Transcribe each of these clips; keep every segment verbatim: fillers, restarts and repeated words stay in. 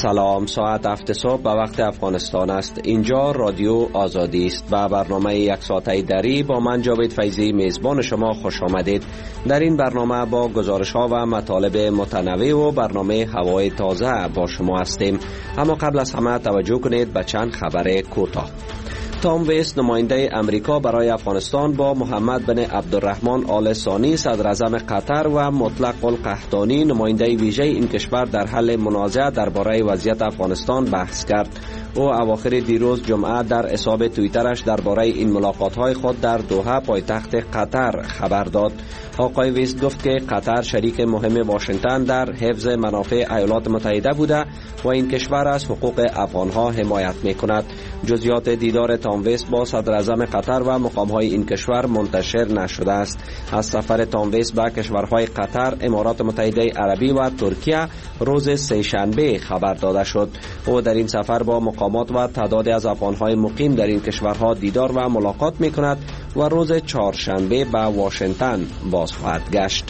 سلام، ساعت هفت صبح به وقت افغانستان است. اینجا رادیو آزادی است و برنامه یک ساعته دری با من جاوید فیضی میزبان شما خوش آمدید. در این برنامه با گزارش ها و مطالب متنوع و برنامه هوای تازه با شما هستیم. اما قبل از همه توجه کنید به چند خبر کوتاه. تام ویست نماینده امریکا برای افغانستان با محمد بن عبدالرحمن آل ثانی صدر اعظم قطر و مطلق القحطانی نماینده ویژه این کشور در حل منازعه درباره وضعیت افغانستان بحث کرد. او اواخر دیروز جمعه در حساب توییترش درباره این ملاقات‌های خود در دوحه پایتخت قطر خبر داد. آقای ویست گفت که قطر شریک مهم واشنگتن در حفظ منافع ایالات متحده بوده و این کشور از حقوق افغانها حمایت می‌کند. جزئیات دیدار تام ویست با صدر اعظم قطر و مقام‌های این کشور منتشر نشده است. از سفر تام ویست به کشورهای قطر، امارات متحده عربی و ترکیه روز سه‌شنبه خبر داده شد. او در این سفر با مقامات و تعدادی از افغان‌های مقیم در این کشورها دیدار و ملاقات می‌کند و روز چهارشنبه به واشنگتن باز خواهد گشت.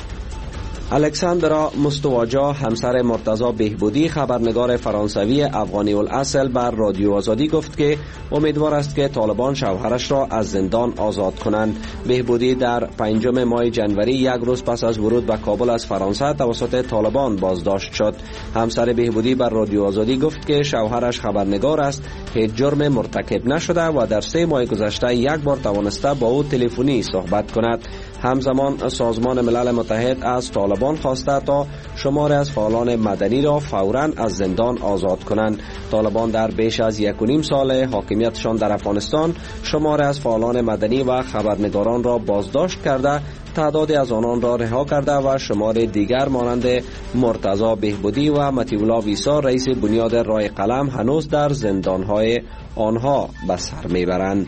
الکساندرا مستواجا همسر مرتضی بهبودی خبرنگار فرانسوی افغانی الاصل بر رادیو آزادی گفت که امیدوار است که طالبان شوهرش را از زندان آزاد کنند. بهبودی در پنجم ماه جنوری یک روز پس از ورود به کابل از فرانسه توسط طالبان بازداشت شد. همسر بهبودی بر رادیو آزادی گفت که شوهرش خبرنگار است، هیچ جرم مرتکب نشده و در سه ماه گذشته یک بار توانسته با او تلفنی صحبت کند. همزمان سازمان ملل متحد از طالبان خواسته تا شماری از فعالان مدنی را فوراً از زندان آزاد کنند. طالبان در بیش از یک و نیم سال حاکمیتشان در افغانستان شماری از فعالان مدنی و خبرنگاران را بازداشت کرده، تعدادی از آنان را رها کرده و شمار دیگر مانند مرتضی بهبودی و مطیع الله ویسا رئیس بنیاد رای قلم هنوز در زندانهای آنها به سر میبرند.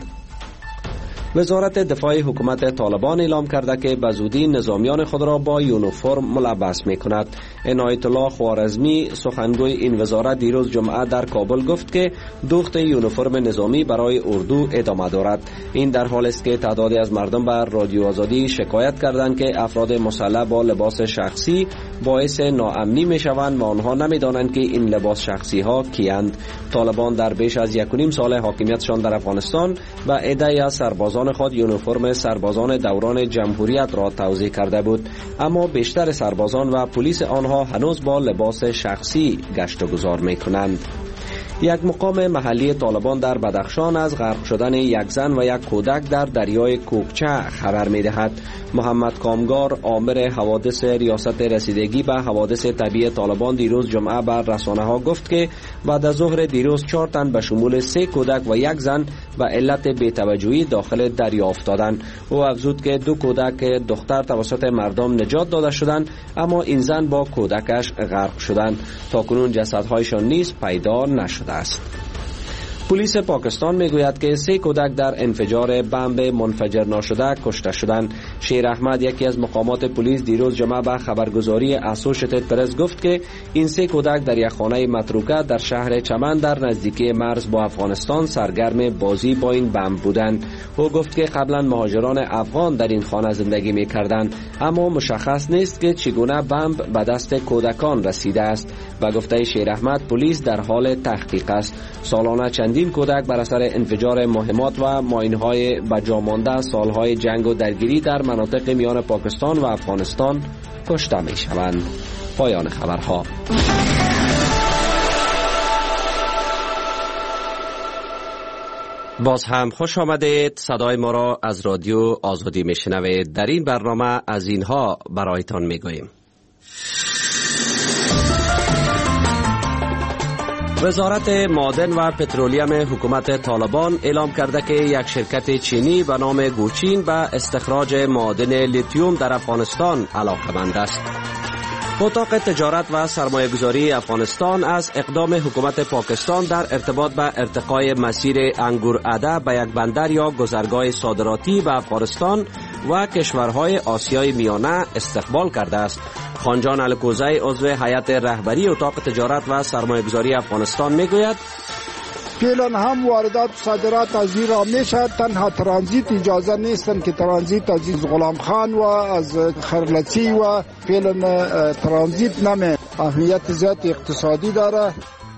وزارت دفاع حکومت طالبان اعلام کرده که به زودی نظامیان خود را با یونیفرم ملبس می کند. عنایت الله خوارزمی سخنگوی این وزارت دیروز جمعه در کابل گفت که دوخت یونیفرم نظامی برای اردو ادامه دارد. این در حالی است که تعدادی از مردم بر رادیو آزادی شکایت کردند که افراد مسلح با لباس شخصی باعث ناامنی می شوند و آنها نمی دانند که این لباس شخصی ها کیند. طالبان در بیش از یک و نیم سال حاکمیتشان در افغانستان به عده‌ای از سربازان خود یونیفرم سربازان دوران جمهوریت را توزیع کرده بود، اما بیشتر سربازان و پلیس آنها هنوز با لباس شخصی گشت و گذار می کنند. یک مقام محلی طالبان در بدخشان از غرق شدن یک زن و یک کودک در دریای کوکچه خبر می دهد. محمد کامگار آمر حوادث ریاست رسیدگی به حوادث طبیعی طالبان دیروز جمعه بر رسانه ها گفت که بعد از ظهر دیروز چهار تن به شمول سه کودک و یک زن به علت بی‌توجهی داخل دریا افتادند. او افزود که دو کودک دختر توسط مردم نجات داده شدند، اما این زن با کودکش غرق شدند. تاکنون جسدهایشان نیز پیدا نشده است. پلیس پاکستان میگوید که سه کودک در انفجار بمب منفجر ناشده کشته شدند. شیر احمد یکی از مقامات پلیس دیروز جمعه به خبرگزاری اسوشیتد پرس گفت که این سه کودک در یک خانه متروکه در شهر چمن در نزدیکی مرز با افغانستان سرگرم بازی با این بمب بودند. او گفت که قبلا مهاجران افغان در این خانه زندگی میکردند، اما مشخص نیست که چگونه بمب به دست کودکان رسیده است. و گفته شیر احمد پلیس در حال تحقیق است. سالانه چندین کودک بر اثر انفجار مهمات و ماین‌های بجامانده سالهای جنگ و درگیری در مناطق میان پاکستان و افغانستان کشته می‌شوند. پایان خبرها. باز هم خوش آمدید. صدای ما را از رادیو آزادی میشنوید. در این برنامه از اینها برایتان میگوییم. وزارت معادن و پترولیم حکومت طالبان اعلام کرده که یک شرکت چینی به نام گوچین به استخراج معادن لیتیوم در افغانستان علاقه‌مند است. اتاق تجارت و سرمایه‌گذاری افغانستان از اقدام حکومت پاکستان در ارتباط به ارتقای مسیر انگورعده به یک بندر یا گذرگاه صادراتی به افغانستان و کشورهای آسیای میانه استقبال کرده است. خانجان الکوزی عضو هیئت رهبری اتاق تجارت و سرمایه‌گذاری افغانستان میگوید فعلا هم واردات و صادرات از ایران میشه، تنها ترانزیت اجازه نیستن که ترانزیت از غلام خان و از خرلچی و فعلا ترانزیت نمی اهمیت زیاد اقتصادی داره.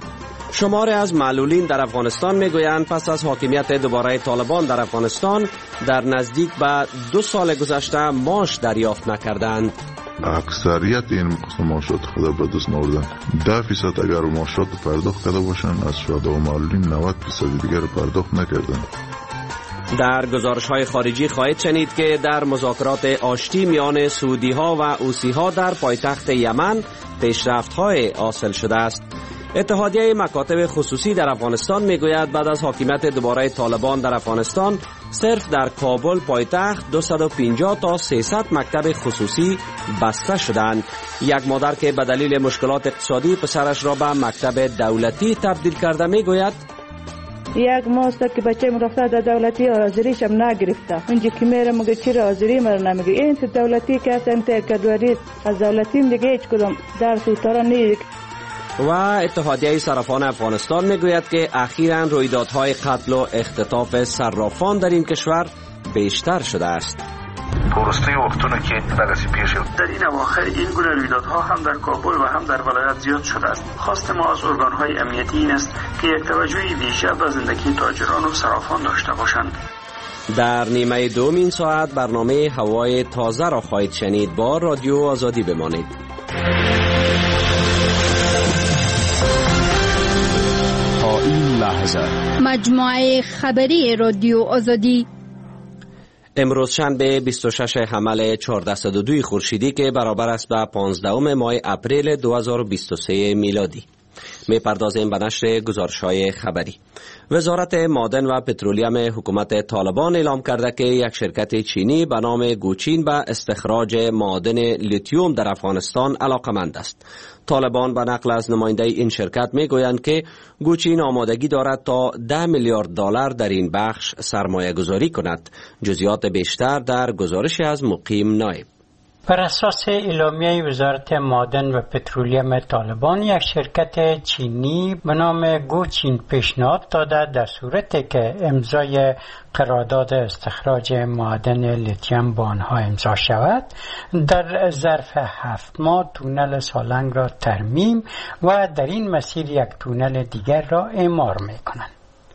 شماری از معلولین در افغانستان میگویند پس از حاکمیت دوباره طالبان در افغانستان در نزدیک به دو سال گذشته معاش دریافت نکردند. اکثریت این قسم معاشات خدا به دست نوردن. ده فیصد اگر معاشات پرداخت کرده باشن از شهدا و معلولین نود فیصد دیگر پرداخت نکردن. در گزارش های خارجی خواهید شنید که در مذاکرات آشتی میان سعودی ها و حوثی ها در پایتخت یمن پیشرفت های حاصل شده است. اتحادیه مکاتب خصوصی در افغانستان میگوید بعد از حاکمیت دوباره طالبان در افغانستان صرف در کابل پایتخت دویست و پنجاه تا سیصد مکتب خصوصی بسته شدند. یک مادر که به دلیل مشکلات اقتصادی پسرش را به مکتب دولتی تبدیل کرده میگوید یک ماه است که بچه من رفته در دولتی حاضریش هم نگرفته. اونجا که میره میگه چرا حاضری من نمیگه. این دولتی که است انت کدوری از دولتی دیگه هیچ کدام درس اوتارا نیست. و اتحادیه صرافان افغانستان میگوید که اخیراً رویدادهای قتل و اختطاف صرافان در این کشور بیشتر شده است. پرسته وقتونه که دغسی پیش شد. در این اواخر این گونه رویدادها هم در کابل و هم در ولایت زیاد شده است. خواست ما از ارگانهای امنیتی این است که یک توجهی ویژه به زندگی تاجران و صرافان داشته باشند. در نیمه دوم این ساعت برنامه هوای تازه را خواهید شنید. با رادیو آزادی بمانید. تا این لحظه مجموعه خبری رادیو آزادی امروز شنبه بیست و شش حمل چهارصد و دو خورشیدی که برابر است به پانزدهم ماه اپریل دو هزار و بیست و سه میلادی. می پردازیم به نشر گزارش‌های خبری. وزارت معدن و پترولیم حکومت طالبان اعلام کرده که یک شرکت چینی به نام گوچین به استخراج معدن لیتیوم در افغانستان علاقمند است. طالبان به نقل از نماینده این شرکت می گویند که گوچین آمادگی دارد تا ده میلیارد دلار در این بخش سرمایه گذاری کند. جزئیات بیشتر در گزارش از مقیم نایب. بر اساس اعلامیه وزارت معدن و پترولیم طالبان، یک شرکت چینی به نام گوچین پیشنهاد داده در صورتی که امضای قرارداد استخراج معدن لیتیوم با آنها امضا شود، در ظرف هفت ماه تونل سالنگ را ترمیم و در این مسیر یک تونل دیگر را اعمار می کنند.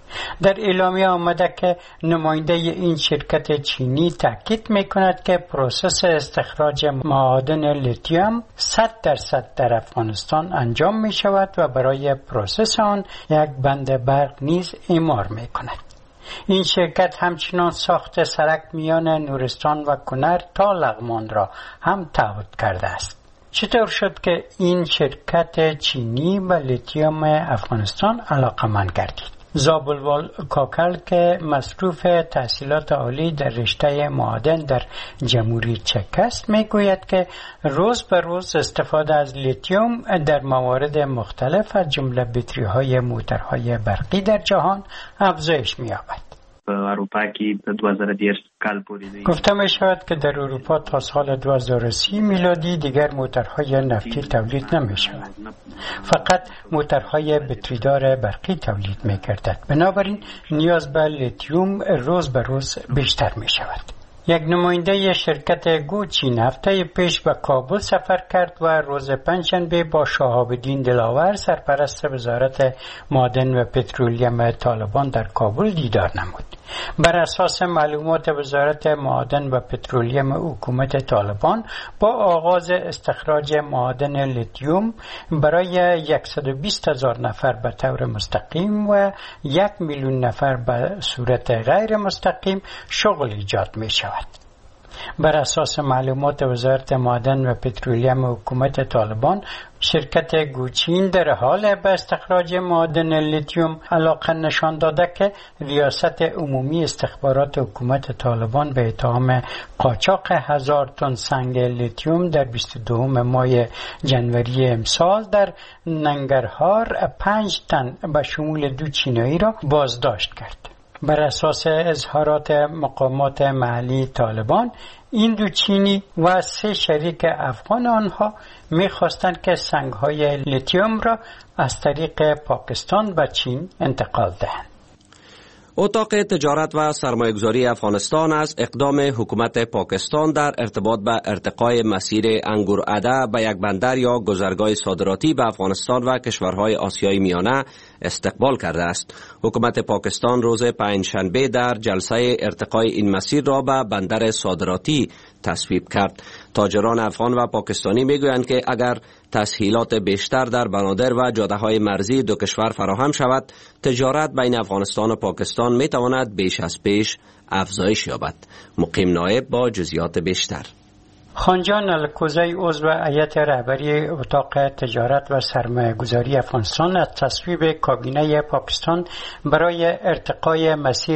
در اعلامیه آمده که نماینده این شرکت چینی تاکید می کند که پروسس استخراج معادن لیتیوم صد درصد در افغانستان انجام می شود و برای پروسس آن یک بند برق نیز اعمار می کند. این شرکت همچنان ساخت سرک میان نورستان و کنر تا لغمان را هم تعهد کرده است. چطور شد که این شرکت چینی به لیتیوم افغانستان علاقمند گردید؟ زابلوال کاکل که مصروف تحصیلات عالی در رشته معادن در جمهوری چک است میگوید که روز به روز استفاده از لیتیوم در موارد مختلف از جمله بطری های موترهای برقی در جهان افزایش می‌یابد. اروپا کې دو هزار و بیست کال پورې گفته می شود که در اروپا تا سال دو هزار و سی میلادی دیگر موترهای نفتی تولید نمی شود. فقط موترهای بطریدار برقی تولید می گردد. بنابراین نیاز به لیتیوم روز به روز بیشتر می شود. یک نماینده شرکت گوچین هفته پیش به کابل سفر کرد و روز پنجشنبه با شهاب الدین دلاور سرپرست وزارت معدن و پترولیم طالبان در کابل دیدار نمود. بر اساس معلومات وزارت معدن و پترولیم حکومت طالبان با آغاز استخراج معدن لیتیوم برای صد و بیست هزار نفر به طور مستقیم و یک میلیون نفر به صورت غیر مستقیم شغل ایجاد می شود. بر اساس معلومات وزارت معدن و پترولیم حکومت طالبان، شرکت گوچین در حال به استخراج معدن لیتیوم علاقه نشان داده که ریاست عمومی استخبارات حکومت طالبان به اتهام قاچاق هزار تن سنگ لیتیوم در بیست و دوم ماه جنوری امسال در ننگرهار پنج تن به شمول دو چینایی را بازداشت کرد. بر اساس اظهارات مقامات محلی طالبان، این دو چینی و سه شریک افغان آنها می‌خواستند که سنگ‌های لیتیوم را از طریق پاکستان به چین انتقال دهند. اتاق تجارت و سرمایه‌گذاری افغانستان از اقدام حکومت پاکستان در ارتباط به ارتقای مسیر انگورعده به یک بندر یا گذرگاه صادراتی به افغانستان و کشورهای آسیای میانه استقبال کرده است. حکومت پاکستان روز پنجشنبه در جلسه ارتقای این مسیر را به بندر صادراتی تصویب کرد. تاجران افغان و پاکستانی میگویند که اگر تسهیلات بیشتر در بنادر و جاده‌های مرزی دو کشور فراهم شود، تجارت بین افغانستان و پاکستان میتواند بیش از پیش افزایش یابد. مقیم نایب با جزئیات بیشتر. خانجان الکوزی عضو هیئت رهبری اتاق تجارت و سرمایه‌گذاری افغانستان از تصویب کابینه پاکستان برای ارتقای مسیر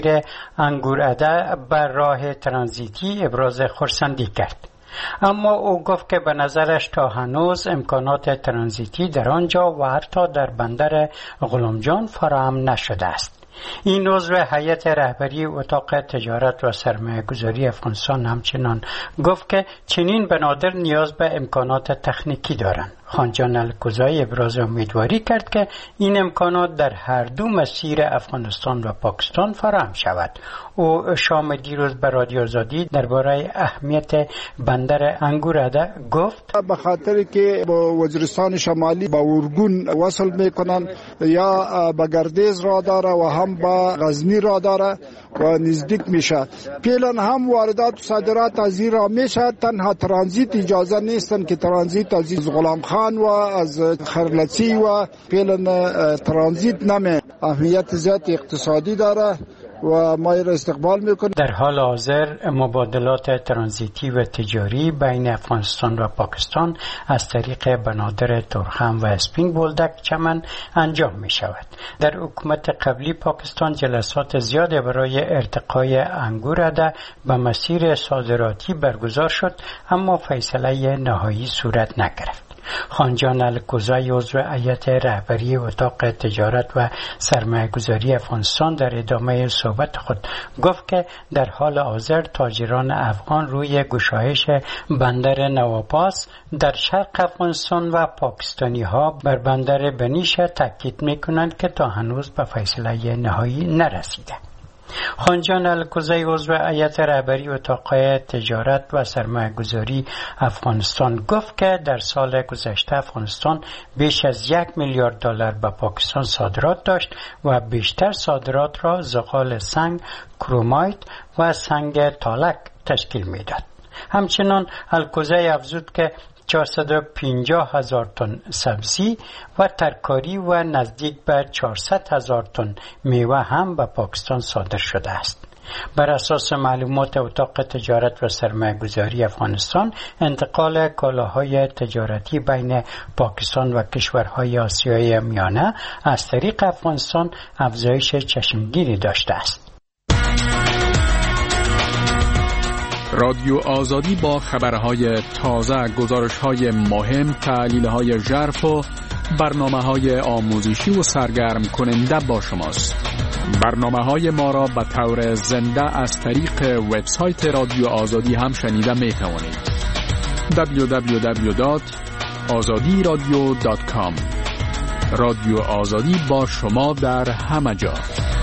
انگورعده بر راه ترانزیتی ابراز خرسندی کرد. اما او گفت که به نظرش تا هنوز امکانات ترانزیتی در آنجا و حتی در بندر غلامجان فراهم نشده است. این عضو هیئت رهبری اتاق تجارت و سرمایه‌گذاری افغانستان همچنان گفت که چنین بنادر نیاز به امکانات تکنیکی دارند. خانجان الکوزی ابراز امیدواری کرد که این امکانات در هر دو مسیر افغانستان و پاکستان فراهم شود. او شام دیروز به رادیو آزادی درباره اهمیت بندر انگورعده گفت به خاطر که با وزیرستان شمالی با اورگون وصل میکنن یا به گردیز را داره و هم با غزنی را داره و نزدیک میشه. پیلن هم واردات و صادرات از این را میشه. تنها ترانزیت اجازه نیستن که ترانزیت از غلام خان و از خرلچی و پیلن ترانزیت نمی اهمیت زیاد اقتصادی داره و ما را استقبال میکنیم. در حال حاضر مبادلات ترانزیتی و تجاری بین افغانستان و پاکستان از طریق بنادر تورخم و اسپین بولدک چمن انجام می شود. در حکومت قبلی پاکستان جلسات زیاد برای ارتقای انگورعده به مسیر صادراتی برگزار شد، اما فیصله نهایی صورت نگرفت. خانجان الکوزی عضو هیئت رهبری اتاق تجارت و سرمایه‌گذاری افغانستان در ادامه صحبت خود گفت که در حال حاضر تاجران افغان روی گشایش بندر نواپاس در شرق افغانستان و پاکستانی ها بر بندر بنیش تاکید می‌کنند که تا هنوز به فیصله نهایی نرسیده. خانجان الکوزی عضو هیئت رهبری اتاق تجارت و سرمایه‌گذاری افغانستان گفت که در سال گذشته افغانستان بیش از یک میلیارد دلار به پاکستان صادرات داشت و بیشتر صادرات را زغال سنگ، کرومایت و سنگ تالک تشکیل میداد. همچنان الکوزی افزود که چهارصد و پنجاه هزار تن سبزی و ترکاری و نزدیک به چهارصد هزار تن میوه هم به پاکستان صادر شده است. بر اساس معلومات اتاق تجارت و سرمایه‌گذاری افغانستان، انتقال کالاهای تجارتی بین پاکستان و کشورهای آسیای میانه از طریق افغانستان افزایش چشمگیری داشته است. رادیو آزادی با خبرهای تازه، گزارش‌های مهم، تحلیل‌های ژرف و برنامه‌های آموزشی و سرگرم کننده با شماست. برنامه‌های ما را به طور زنده از طریق وبسایت رادیو آزادی هم شنیده می‌توانید. دبلیو دبلیو دبلیو دات آزادی رادیو دات کام. رادیو آزادی با شما در همه جا.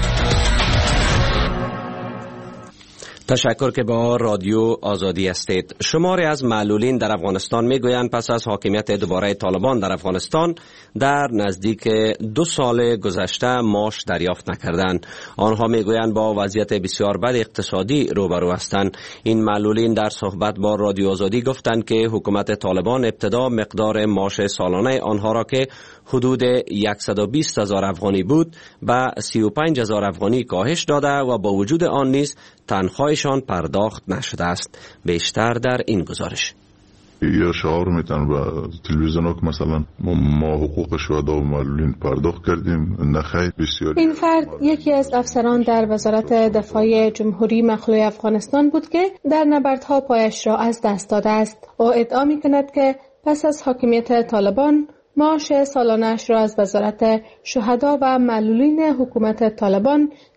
تشکر که با رادیو آزادی هستید. شماری از معلولین در افغانستان میگویند پس از حاکمیت دوباره طالبان در افغانستان در نزدیک دو سال گذشته معاش دریافت نکردند. آنها میگویند با وضعیت بسیار بد اقتصادی روبرو هستند. این معلولین در صحبت با رادیو آزادی گفتند که حکومت طالبان ابتدا مقدار معاش سالانه آنها را که حدود صد و بیست هزار افغانی بود به سی و پنج هزار افغانی کاهش داده و با وجود آن نیز تنخواهشان پرداخت نشده است. بیشتر در این گزارش. یا شعار میتن با تلویزیون که مثلا ما حقوق شهدا و معلولین پرداخت کردیم، نخیر بسیار. این فرد یکی از افسران در وزارت دفاع جمهوری مخلوع افغانستان بود که در نبردها پایش را از دست داده است. او ادعا میکند که پس از حاکمیت طالبان معاش سالانه‌اش را از وزارت شهدا و معلولین حکومت طالبان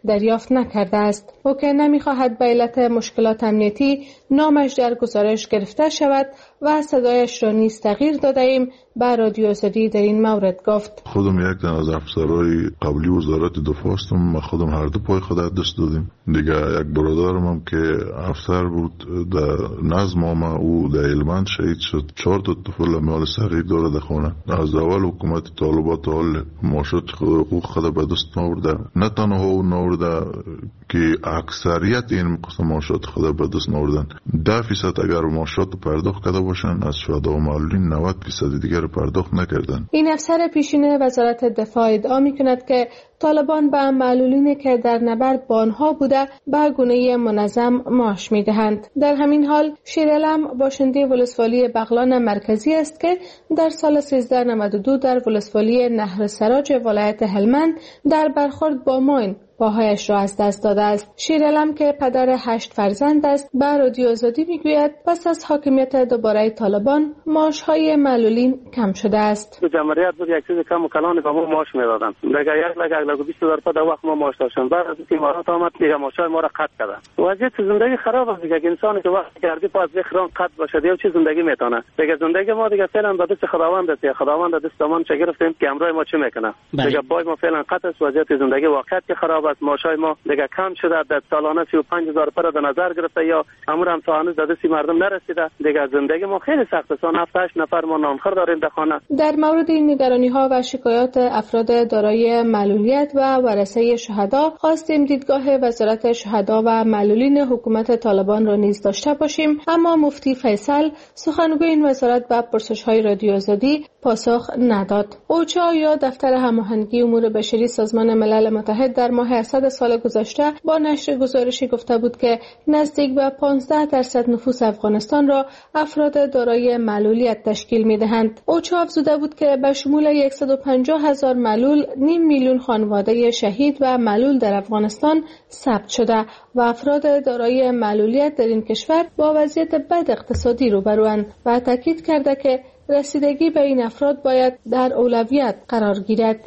دریافت نکرده است. او که نمی‌خواهد به علت مشکلات امنیتی نامش در گزارش گرفته شود و صدایش را نیز تغییر داده ایم، به رادیو آزادی در این مورد گفت: خودم یک تن از افسرهای قبلی وزارت دفاع هستم. ما خودم هر دو پای خود دست دادیم. دیگه یک برادرم هم که افسر بود در نظم ما، او در هلمند شهید شد. چهار تا طفل مال صغیر داره در خانه. از اول حکومت طالبان تا حال معاشات حقوق خود به دست نآورده. نه تنها او نآورده که اکثریت این قسم معاشات خود به دست نآوردن. ده فیصد اگر معاشات پرداخت کرده باشن، از شهدا و معلولین نود فیصد دیگر پرداخت نکردن. این افسر پیشین وزارت دفاع ادعا می‌کند که طالبان به معلولینی که در نبرد با آنها بوده به گونه منظم معاش می‌دهند. در همین حال شیرعلم باشنده ولسوالی بغلان مرکزی است که در سال سیزده نود و دو در ولسوالی نهر سراج ولایت هلمند در برخورد با ماین پاهایش را از دست داده است. شیرعلم که پدر هشت فرزند است به رادیو آزادی میگوید پس از حاکمیت دوباره طالبان معاش‌های معلولین کم شده است. تو جمهوریت بود یک چیز کم و کلان به ما معاش میدادن. دیگه یک لک یک لک بیست هزار تا در وقت ما معاش داشتیم. بعد از اینکه امارات آمد دیگه معاشای ما را قطع کردن. وضعیت زندگی خراب است دیگه. انسانی که وقت کردی پاس بخران قطع باشه دیگه چه زندگی میتونه. دیگه زندگی ما دیگه فعلا به دست خداوند است. خداوند دست ما چه گرفتیم که امروز ما چه میکنه. دیگه پای ما فعلا قطع است. وضعیت زندگی واقعا که خراب است. معاشای ما دیگه کم شده. در سالانه سی و پنج هزار پر در نظر گرفته یا امور هم تا هنوز دست مردم نرسیده. دیگه زندگی ما خیلی سخت است. هفت هشت نفر ما نانخور داریم در خانه. در مورد این نگرانی‌ها و شکایات افراد دارای معلولیت و ورثه شهدا خواستیم دیدگاه وزارت شهدا و معلولین حکومت طالبان را نیز داشته باشیم، اما مفتی فیصل سخنگوی این وزارت به پرسش‌های رادیو آزادی پاسخ نداد. اوچا یا دفتر هماهنگی امور بشری سازمان ملل متحد در ماه اسد سال گذشته با نشر گزارشی گفته بود که نزدیک به پانزده درصد نفوس افغانستان را افراد دارای معلولیت تشکیل می‌دهند. اوچا افزوده بود که به شمول صد و پنجاه هزار معلول نیم میلیون خانواده شهید و معلول در افغانستان ثبت شده و افراد دارای معلولیت در این کشور با وضعیت بد اقتصادی روبروند و تاکید کرده که رسیدگی به این افراد باید در اولویت قرار گیرد.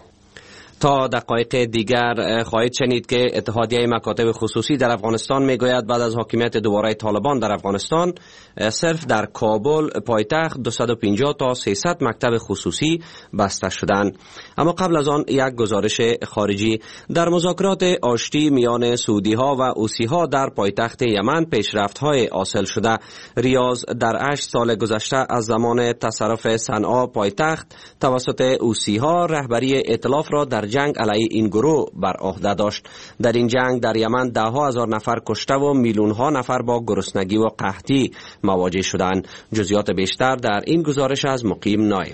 تا دقایق دیگر خواهید شنید که اتحادیه مکاتب خصوصی در افغانستان میگوید بعد از حاکمیت دوباره طالبان در افغانستان صرف در کابل پایتخت دویست و پنجاه تا سیصد مکتب خصوصی بسته شدند. اما قبل از آن یک گزارش خارجی: در مذاکرات آشتی میان سعودی ها و حوثی ها در پایتخت یمن پیشرفت های حاصل شده. ریاض در هشت سال گذشته از زمان تصرف صنعا پایتخت توسط حوثی ها رهبری ائتلاف را در جنگ علیه این گروه بر عهده داشت. در این جنگ در یمن ده ها هزار نفر کشته و میلیون ها نفر با گرسنگی و قحطی مواجه شدند. جزئیات بیشتر در این گزارش از مقیم نایب.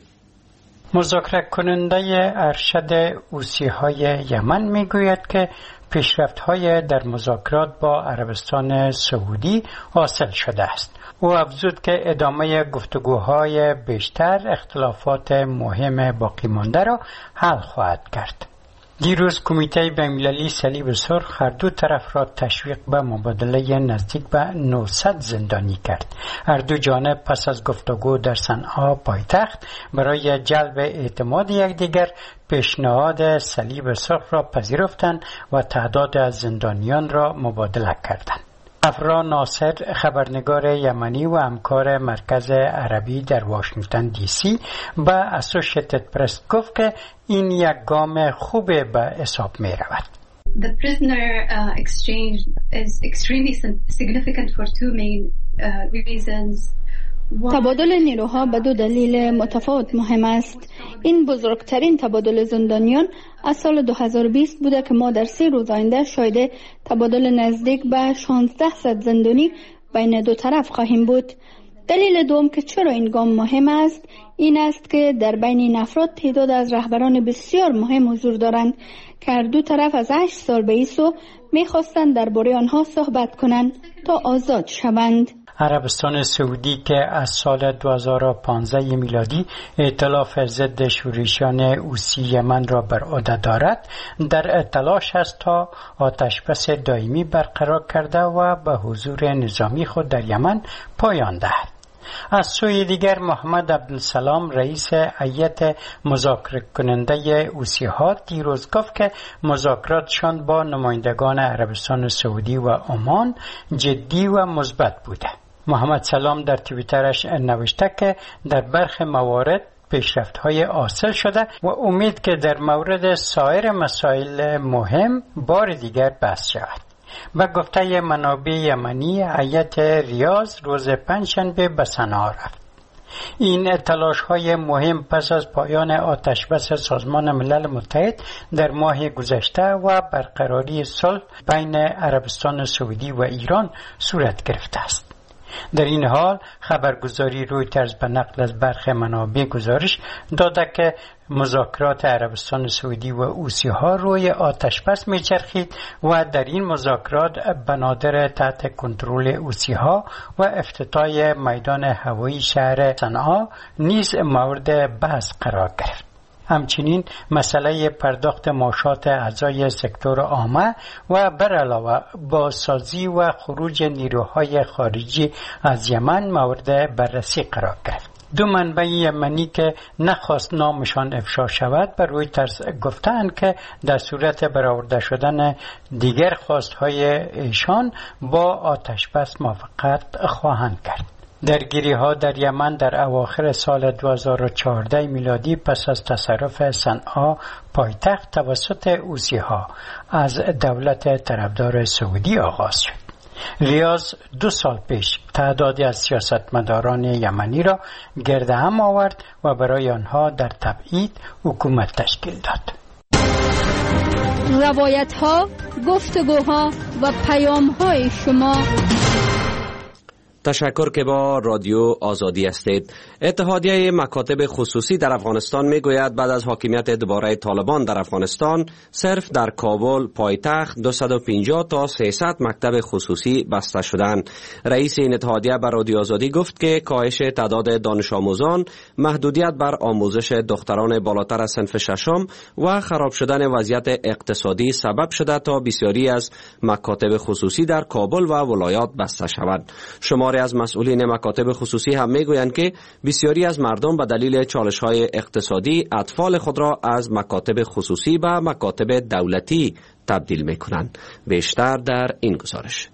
مذاکره کننده ارشد حوثی‌های یمن میگوید که پیشرفت‌های در مذاکرات با عربستان سعودی حاصل شده است. او افزود که ادامه گفتگوهای بیشتر اختلافات مهم باقی مانده را حل خواهد کرد. دیروز کمیته بین‌المللی صلیب سرخ هر دو طرف را تشویق به مبادله نزدیک به نهصد زندانی کرد. هر دو جانب پس از گفتگو در صنعا پایتخت برای جلب اعتماد یکدیگر پیشنهاد صلیب سرخ را پذیرفتند و تعداد از زندانیان را مبادله کردند. افرا ناصر، خبرنگار یمنی و همکار مرکز عربی در واشنگتن دی سی، به اسوشییتد پرس گفت که این یک گام خوب به حساب می رود. The prisoner uh, exchange is extremely significant for two main uh, reasons. تبادل نیروها به دو دلیل متفاوت مهم است. این بزرگترین تبادل زندانیان از سال دو هزار و بیست بوده که ما در سه روز آینده شاهد تبادل نزدیک به شانزده صد زندانی بین دو طرف خواهیم بود. دلیل دوم که چرا این گام مهم است این است که در بین این افراد تعداد از رهبران بسیار مهم حضور دارند که هر دو طرف از هشت سال به این سو می‌خواستند درباره آنها صحبت کنند تا آزاد شوند. عربستان سعودی که از سال دو هزار و پانزده میلادی ائتلاف ضد شورشیان حوثی یمن را بر عهده دارد، در تلاش است تا آتشبس دائمی برقرار کرده و به حضور نظامی خود در یمن پایان دهد. از سوی دیگر محمد عبدالسلام رئیس هیئت مذاکره کننده اوسی‌ها دیروز گفت که مذاکراتشان با نمایندگان عربستان سعودی و عمان جدی و مثبت بوده. محمد سلام در توییترش نوشته که در برخی موارد پیشرفت‌های حاصل شده و امید که در مورد سایر مسائل مهم بار دیگر بحث شود. و گفته منابع یمنی هیئت ریاض روز پنجشنبه به صنعا رفت. این تلاش‌های مهم پس از پایان آتشبس سازمان ملل متحد در ماه گذشته و برقراری صلح بین عربستان سعودی و ایران صورت گرفته است. در این حال خبرگزاری رویترز به نقل از برخی منابع گزارش داده که مذاکرات عربستان سعودی و حوثی‌ها روی آتشبس می‌چرخید و در این مذاکرات بنادر تحت کنترل حوثی‌ها و افتتاح میدان هوایی شهر صنعا نیز مورد بحث قرار گرفت. همچنین مسئله پرداخت معاشات اعضای سکتور عامه و بر علاوه بازسازی و خروج نیروهای خارجی از یمن مورد بررسی قرار گرفت. دو منبع یمنی که نخواست نامشان افشا شود بر رویترز گفتند که در صورت برآورده شدن دیگر خواستهای ایشان با آتشبس موافقت خواهند کرد. درگیری ها در یمن در اواخر سال دو هزار و چهارده میلادی پس از تصرف صنعا پایتخت توسط حوثی ها از دولت طرفدار سعودی آغاز شد. ریاض دو سال پیش تعدادی از سیاستمداران یمنی را گرد هم آورد و برای آنها در تبعید حکومت تشکیل داد. روایت ها، گفتگوها و پیام های شما. تشکر که با رادیو آزادی هستید. اتحادیه مکاتب خصوصی در افغانستان می گوید بعد از حاکمیت دوباره طالبان در افغانستان صرف در کابل پایتخت دویست و پنجاه تا سیصد مکتب خصوصی بسته شدند. رئیس این اتحادیه به رادیو آزادی گفت که کاهش تعداد دانش آموزان، محدودیت بر آموزش دختران بالاتر از صنف ششم و خراب شدن وضعیت اقتصادی سبب شده تا بسیاری از مکاتب خصوصی در کابل و ولایات بسته شود. شما از مسئولین مکاتب خصوصی هم میگویند که بسیاری از مردم به دلیل چالش‌های اقتصادی اطفال خود را از مکاتب خصوصی به مکاتب دولتی تبدیل میکنند. بیشتر در این گزارش.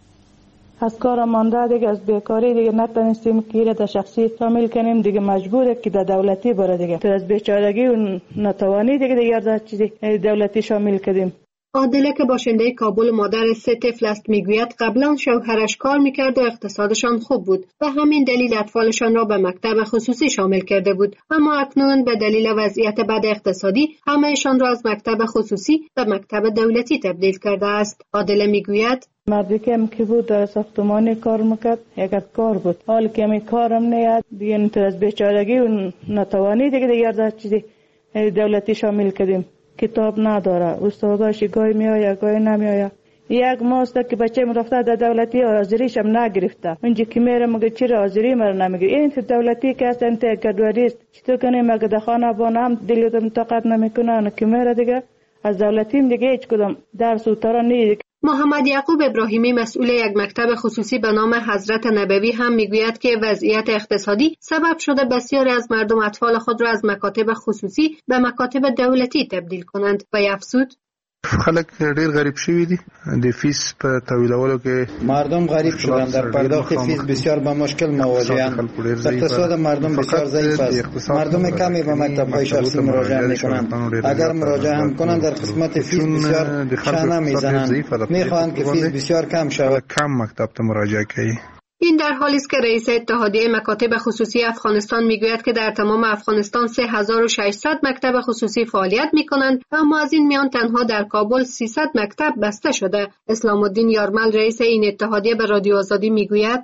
از کار مانده دیگه، از بیکاری دیگه نتونستیم که در شخصی کامل کنیم، دیگه مجبوره که در دولتی بره دیگه. تو از بیچارگی و نتوانی دیگه دیگه در چیزی دولتی شامل کردیم. عادله که باشنده کابل و مادر سه طفل است میگوید قبلا شوهرش کار میکرد و اقتصادشان خوب بود و همین دلیل اطفالشان را به مکتب خصوصی شامل کرده بود، اما اکنون به دلیل وضعیت بد اقتصادی همهشان را از مکتب خصوصی به مکتب دولتی تبدیل کرده است. عادله میگوید مردی که هم که بود در ساختمانی کار میکرد، یک کار بود، حال که همی کارم نیاد دیگه تو از بیچارگی و نتوانی دیگه دیگه در چیزی دولتی شامل کردیم. کتاب نداره، استاداش گاهی میآید گاهی نمیآید. یک ماست که بچه من رفته در دولتی حاضریش هم نگرفته، اونجا که میره مگه چرا حاضری مرا نمیگیره؟ این دولتی که است انت گردواری است، چطور کنه مگه در خانه بانه هم دلیل طاقت نمیکنه که میره دیگه از دولتیم دیگه هیچ کدام درس و ترا نیست. محمد یعقوب ابراهیمی مسئول یک مکتب خصوصی به نام حضرت نبوی هم میگوید که وضعیت اقتصادی سبب شده بسیاری از مردم اطفال خود را از مکاتب خصوصی به مکاتب دولتی تبدیل کنند و افزود خلک ډیر غریب شوی دي د فیس په تحویلولو کې مردم غریب شدن، در پرداخت فیس بسیار به مشکل مواجهند. اقتصاد مردم بسیار ضعیف است. مردم کمی به مکتب‌های شخصی مراجعه می‌کنند. اگر مراجعه هم کنند در قسمت فیس بسیار شانه می‌زنند. می‌خواهند که فیس بسیار کم شود. کم مکتب ته مراجعه کوي. این در حالی است که رئیس اتحادیه مکاتب خصوصی افغانستان میگوید که در تمام افغانستان سه هزار و ششصد مکتب خصوصی فعالیت میکنند، اما از این میان تنها در کابل سیصد مکتب بسته شده. اسلام الدین یارمل رئیس این اتحادیه به رادیو آزادی میگوید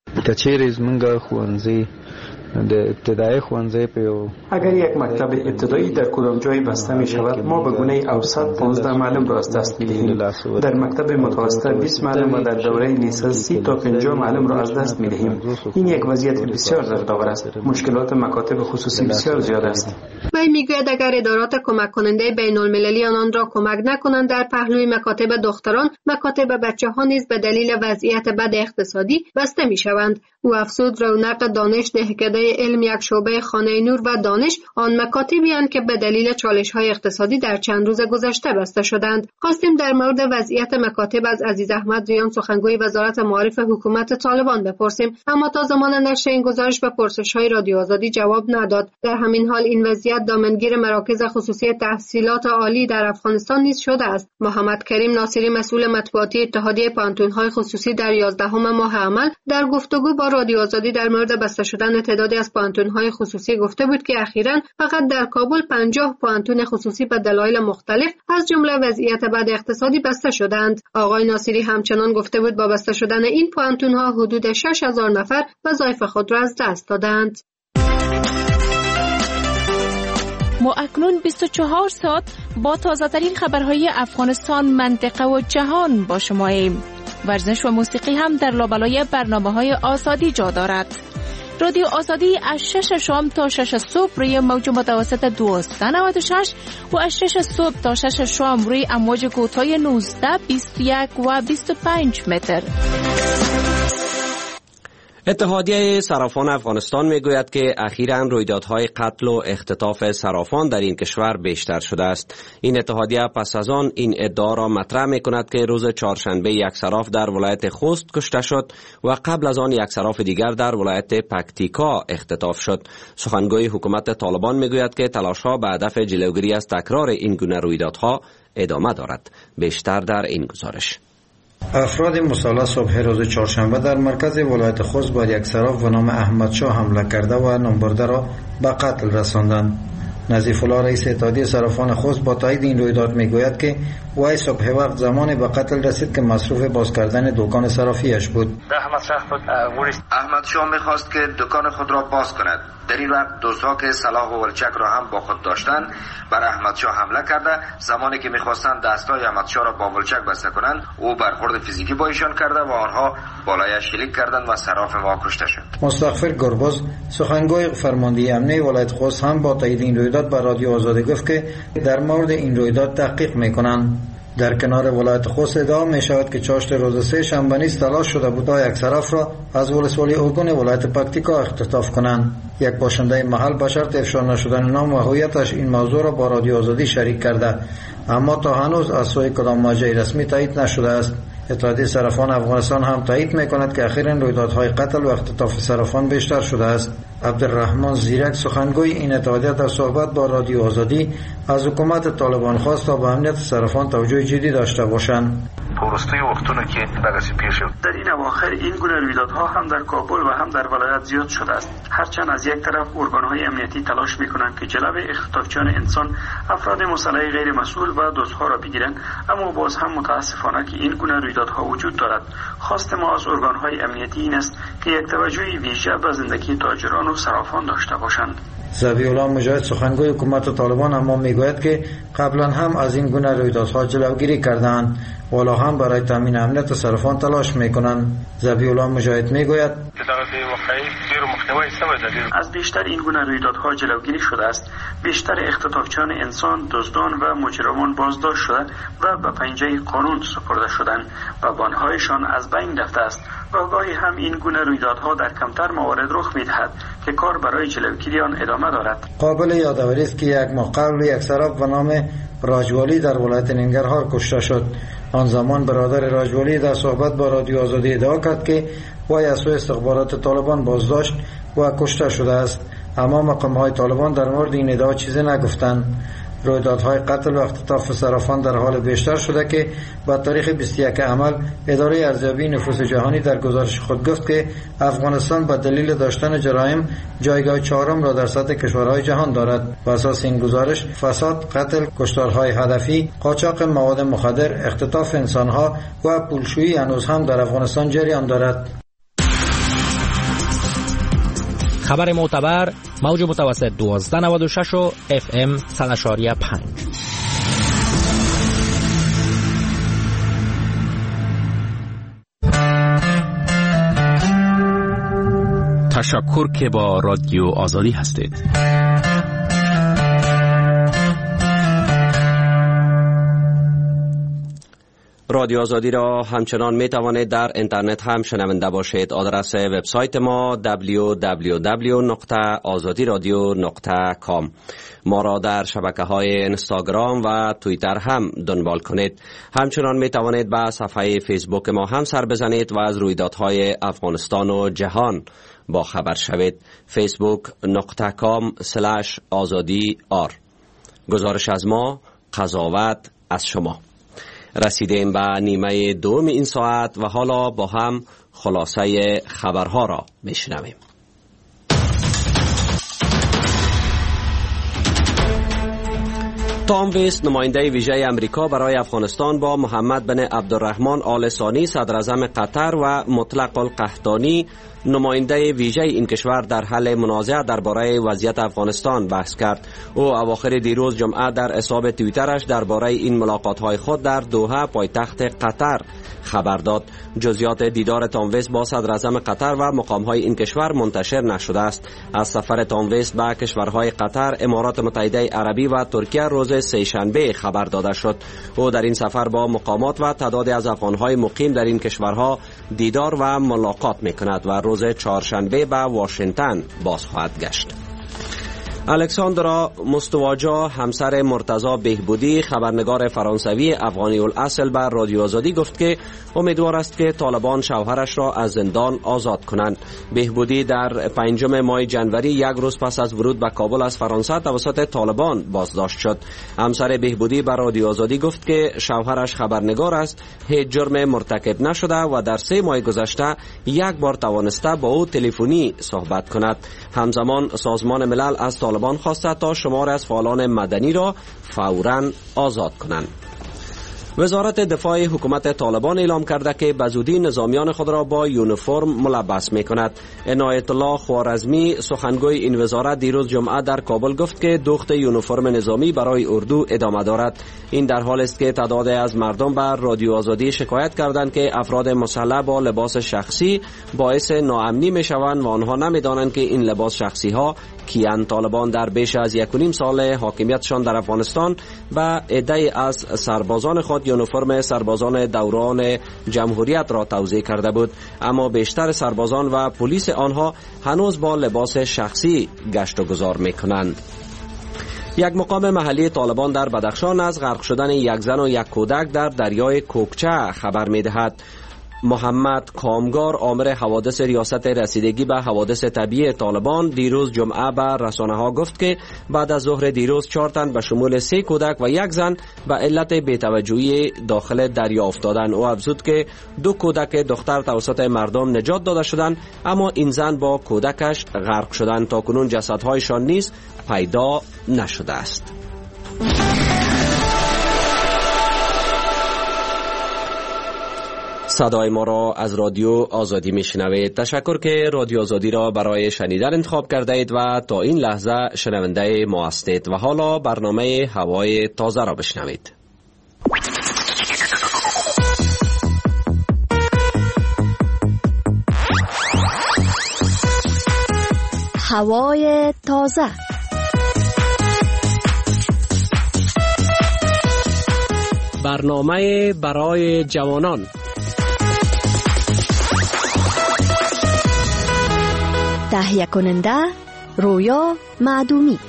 کچېرې زمونږ ښوونځي د ابتدایی ښوونځي په یو اگر یک مکتب ابتدایی در کدام جایی بسته می شود، ما به گونه اوسط پانزده معلم را از دست می دهیم. در مکتب متوسط بیست معلم و در دوره لیسانس سی تا پنجاه معلم را از دست می دهیم. این یک وضعیت بسیار دردآور است. مشکلات مکاتب خصوصی بسیار زیاد است. به وی میگوید اگر ادارات کمک کننده بین المللی آنان را کمک نکنند در پهلوی مکاتب دختران، مکاتب بچه ها نیز به دلیل وضعیت بد اقتصادی بسته می شوند. او افزود رونق دانش دهکده علم یک شعبه خانه نور و دانش آن مکاتبی اند که به دلیل چالش های اقتصادی در چند روز گذشته بسته شدند. خواستیم در مورد وضعیت مکاتب از عزیز احمد ریان سخنگوی وزارت معارف حکومت طالبان بپرسیم، اما تا زمان نشر این گزارش به پرسش‌های رادیو آزادی جواب نداد. در همین حال این وضعیت دامنگیر مراکز خصوصی تحصیلات عالی در افغانستان نیز شده است. محمد کریم ناصری مسئول مطبوعاتی اتحادیه پانتون‌های خصوصی در یازدهم ماه عمل در گفتگو با رادیو آزادی در مورد بسته شدن تعدادی از پانتون‌های خصوصی گفته بود که اخیراً فقط در کابل پنجاه پانتون خصوصی به دلایل مختلف از جمله وضعیت بد اقتصادی بسته شدند. آقای ناصری همچنان گفته بود با بسته شدن این پانتون‌ها حدود شش هزار نفر وظایف خود را از دست دادند. ما اکنون بیست و چهار ساعت با تازه‌ترین خبرهای افغانستان، منطقه و جهان با شماییم. ورزش و موسیقی هم در لابلای برنامه‌های آزادی جا دارد. رادیو آزادی از شش شام تا شش صبح روی موج متوسط دویست و نود و شش و از شش صبح تا شش شام روی امواج کوتاه نوزده، بیست و یک و بیست و پنج متر. اتحادیه صرافان افغانستان میگوید که اخیراً رویدادهای قتل و اختطاف صرافان در این کشور بیشتر شده است. این اتحادیه پس از آن این ادعا را مطرح میکند که روز چهارشنبه یک صراف در ولایت خوست کشته شد و قبل از آن یک صراف دیگر در ولایت پکتیکا اختطاف شد. سخنگوی حکومت طالبان میگوید که تلاش‌ها به هدف جلوگیری از تکرار این گونه رویدادها ادامه دارد. بیشتر در این گزارش. افراد مسلح صبح روز چهارشنبه در مرکز ولایت خوست با یک صراف به نام احمد شاه حمله کرده و نامبرده را به قتل رساندند. نظیف الله رئیس اتحادیه صرافان خوست با تایید این رویداد میگوید که وی صبح وقت زمانی به قتل رسید که مصروف باز کردن دکان صرافیش بود. احمد شاه میخواست که دکان خود را باز کند. در این وقت دوستها که سلاح و ولچک را هم با خود داشتند بر احمد شاه حمله کرده. زمانی که میخواستند دستای احمد شاه را با ولچک بسته کنند، او برخورد فیزیکی با ایشان کرده و آنها بالایش شلیک کردند و صراف ما کشته شد. مستغفر گرباز سخنگوی فرماندهی امنیه ولایت خوست هم با تایید این رویداد به رادیو آزادی گفت که در مورد این رویداد تحقیق میکنند. در کنار ولایت خوست ادعا می شود که چاشت روز سه شنبه نیز تلاش شده بود تا یک صراف را از ولسوالی اوگون ولایت پکتیکا اختطاف کنند. یک باشنده محل به شرط افشا نشدن نام و هویتش این موضوع را با رادیو آزادی شریک کرده، اما تا هنوز از سوی کدام مرجع رسمی تایید نشده است. اتحادیه صرافان افغانستان هم تایید میکند که اخیراً رویدادهای قتل و اختطاف صرافان بیشتر شده است. عبدالرحمن زیرک سخنگوی این اتحادیه در صحبت با رادیو آزادی از حکومت طالبان خواست تا به امنیت صرافان توجه جدی داشته باشند. پرسته وقتونه که دغسی پیش شد. در این اواخر این گونه رویدادها هم در کابل و هم در ولایت زیاد شده است. هرچند از یک طرف ارگان‌های امنیتی تلاش می‌کنند که جلوی اختطافچیان انسان، افراد مسلح غیر مسئول و دزدها را بگیرند، اما باز هم متاسفانه که این گونه رویدادها وجود دارد. خواست ما از ارگان‌های امنیتی این است که یک توجهی ویژه به زندگی تاجران و صرافان داشته باشند. ذبیح الله مجاهد سخنگوی حکومت طالبان اما میگوید که قبلا هم از این گونه رویدادها جلوگیری کردند، والا هم برای تامین امنیت صرافان تلاش میکنند. ذبیح الله مجاهد میگوید از بیشتر این گونه رویدادها جلوگیری شده است. بیشتر اختطافچیان انسان، دزدان و مجرمان بازداشت شده و به پنجه قانون سپرده شدند و بانهایشان از بین رفته است. و گاهی هم این گونه رویدادها در کمتر موارد رخ میدهد که کار برای جلوگیری آن ادامه دارد. قابل یادآوری است که یک ماه قبل یک صراف به نام راجوالی در ولایت ننگرهار کشته شد. آن زمان برادر راجوالی در صحبت با رادیو آزادی ادعا کرد که وی از سوی استخبارات طالبان بازداشت و کشته شده است، اما مقام‌های طالبان در مورد این ادعا چیزی نگفتند. رویدادهای قتل و اختطاف صرافان در حال بیشتر شده که با تاریخ بیست و یک عمل اداره ارزیابی نفوس جهانی در گزارش خود گفت که افغانستان به دلیل داشتن جرایم جایگاه چهارم را در سطح کشورهای جهان دارد. بر اساس این گزارش فساد، قتل، کشتارهای هدفی، قاچاق مواد مخدر، اختطاف انسانها و پولشویی هنوز هم در افغانستان جریان دارد. خبر معتبر موج متوسط دوازده نود و شش و اف ام صد و پنج. تشکر که با رادیو آزادی هستید. رادیو آزادی را همچنان می توانید در اینترنت هم شنونده باشید. آدرس وبسایت ما دبلیو دبلیو دبلیو نقطه آزادی رادیو نقطه کام. ما را در شبکه‌های اینستاگرام و توییتر هم دنبال کنید. همچنان می توانید به صفحه فیسبوک ما هم سر بزنید و از رویدادهای افغانستان و جهان با خبر شوید. فیسبوک نقطه کام سلش آزادی آر. گزارش از ما، قضاوت از شما. رسیدیم به نیمه دوم این ساعت و حالا با هم خلاصه خبرها را میشنویم. تام ویست، نماینده ویژه امریکا برای افغانستان، با محمد بن عبدالرحمن آل ثانی صدر اعظم قطر و مطلق القحطانی نماینده ویژه این کشور در حل منازعه درباره وضعیت افغانستان بحث کرد. او اواخر دیروز جمعه در حساب توییترش درباره این ملاقات‌های خود در دوحه پایتخت قطر خبر داد. جزئیات دیدار تام ویست با صدر اعظم قطر و مقام‌های این کشور منتشر نشده است. از سفر تام ویست به کشورهای قطر، امارات متحده عربی و ترکیه روز سه‌شنبه خبر داده شد. او در این سفر با مقامات و تعدادی از افغان‌های مقیم در این کشورها دیدار و ملاقات می‌کند و روز چهارشنبه به واشنگتن باز خواهد گشت. الکساندرا مستواجا، همسر مرتضی بهبودی، خبرنگار فرانسوی افغانی الاصل، بر رادیو آزادی گفت که امیدوار است که طالبان شوهرش را از زندان آزاد کنند. بهبودی در پنجم ماه جنوری، یک روز پس از ورود به کابل از فرانسه توسط طالبان بازداشت شد. همسر بهبودی بر رادیو آزادی گفت که شوهرش خبرنگار است، هیچ جرم مرتکب نشده و در سه ماه گذشته یک بار توانسته با او تلفنی صحبت کند. همزمان سازمان ملل از طالبان خواسته تا شمار از فعالان مدنی را فوراً آزاد کنند. وزارت دفاع حکومت طالبان اعلام کرده که به زودی نظامیان خود را با یونیفرم ملبس می کند. عنایت الله خوارزمی، سخنگوی این وزارت، دیروز جمعه در کابل گفت که دوخت یونیفرم نظامی برای اردو ادامه دارد. این در حال است که تعداد از مردم بر رادیو آزادی شکایت کردند که افراد مسلح با لباس شخصی باعث ناامنی می شوند و آنها نمی دانند که این لباس شخصی ها کیان. طالبان در بیش از یک و نیم سال حاکمیتشان در افغانستان به عده‌ای از سربازان خود یونیفرم سربازان دوران جمهوریت را توزیع کرده بود، اما بیشتر سربازان و پلیس آنها هنوز با لباس شخصی گشت و گذار می‌کنند. یک مقام محلی طالبان در بدخشان از غرق شدن یک زن و یک کودک در دریای کوکچه خبر می‌دهد. محمد کامگار، آمر حوادث ریاست رسیدگی به حوادث طبیعی طالبان، دیروز جمعه به رسانه‌ها گفت که بعد از ظهر دیروز چهار تن به شمول سه کودک و یک زن به علت بی‌توجهی داخل دریا افتادند. او افزود که دو کودک دختر توسط مردم نجات داده شدند، اما این زن با کودکش غرق شدند. تاکنون جسدهایشان نیز پیدا نشده است. صدای ما را از رادیو آزادی میشنوید. تشکر که رادیو آزادی را برای شنیدن انتخاب کرده اید و تا این لحظه شنونده ما هستید. و حالا برنامه هوای تازه را بشنوید. هوای تازه. برنامه برای جوانان. تهیه کننده رویا معدومی.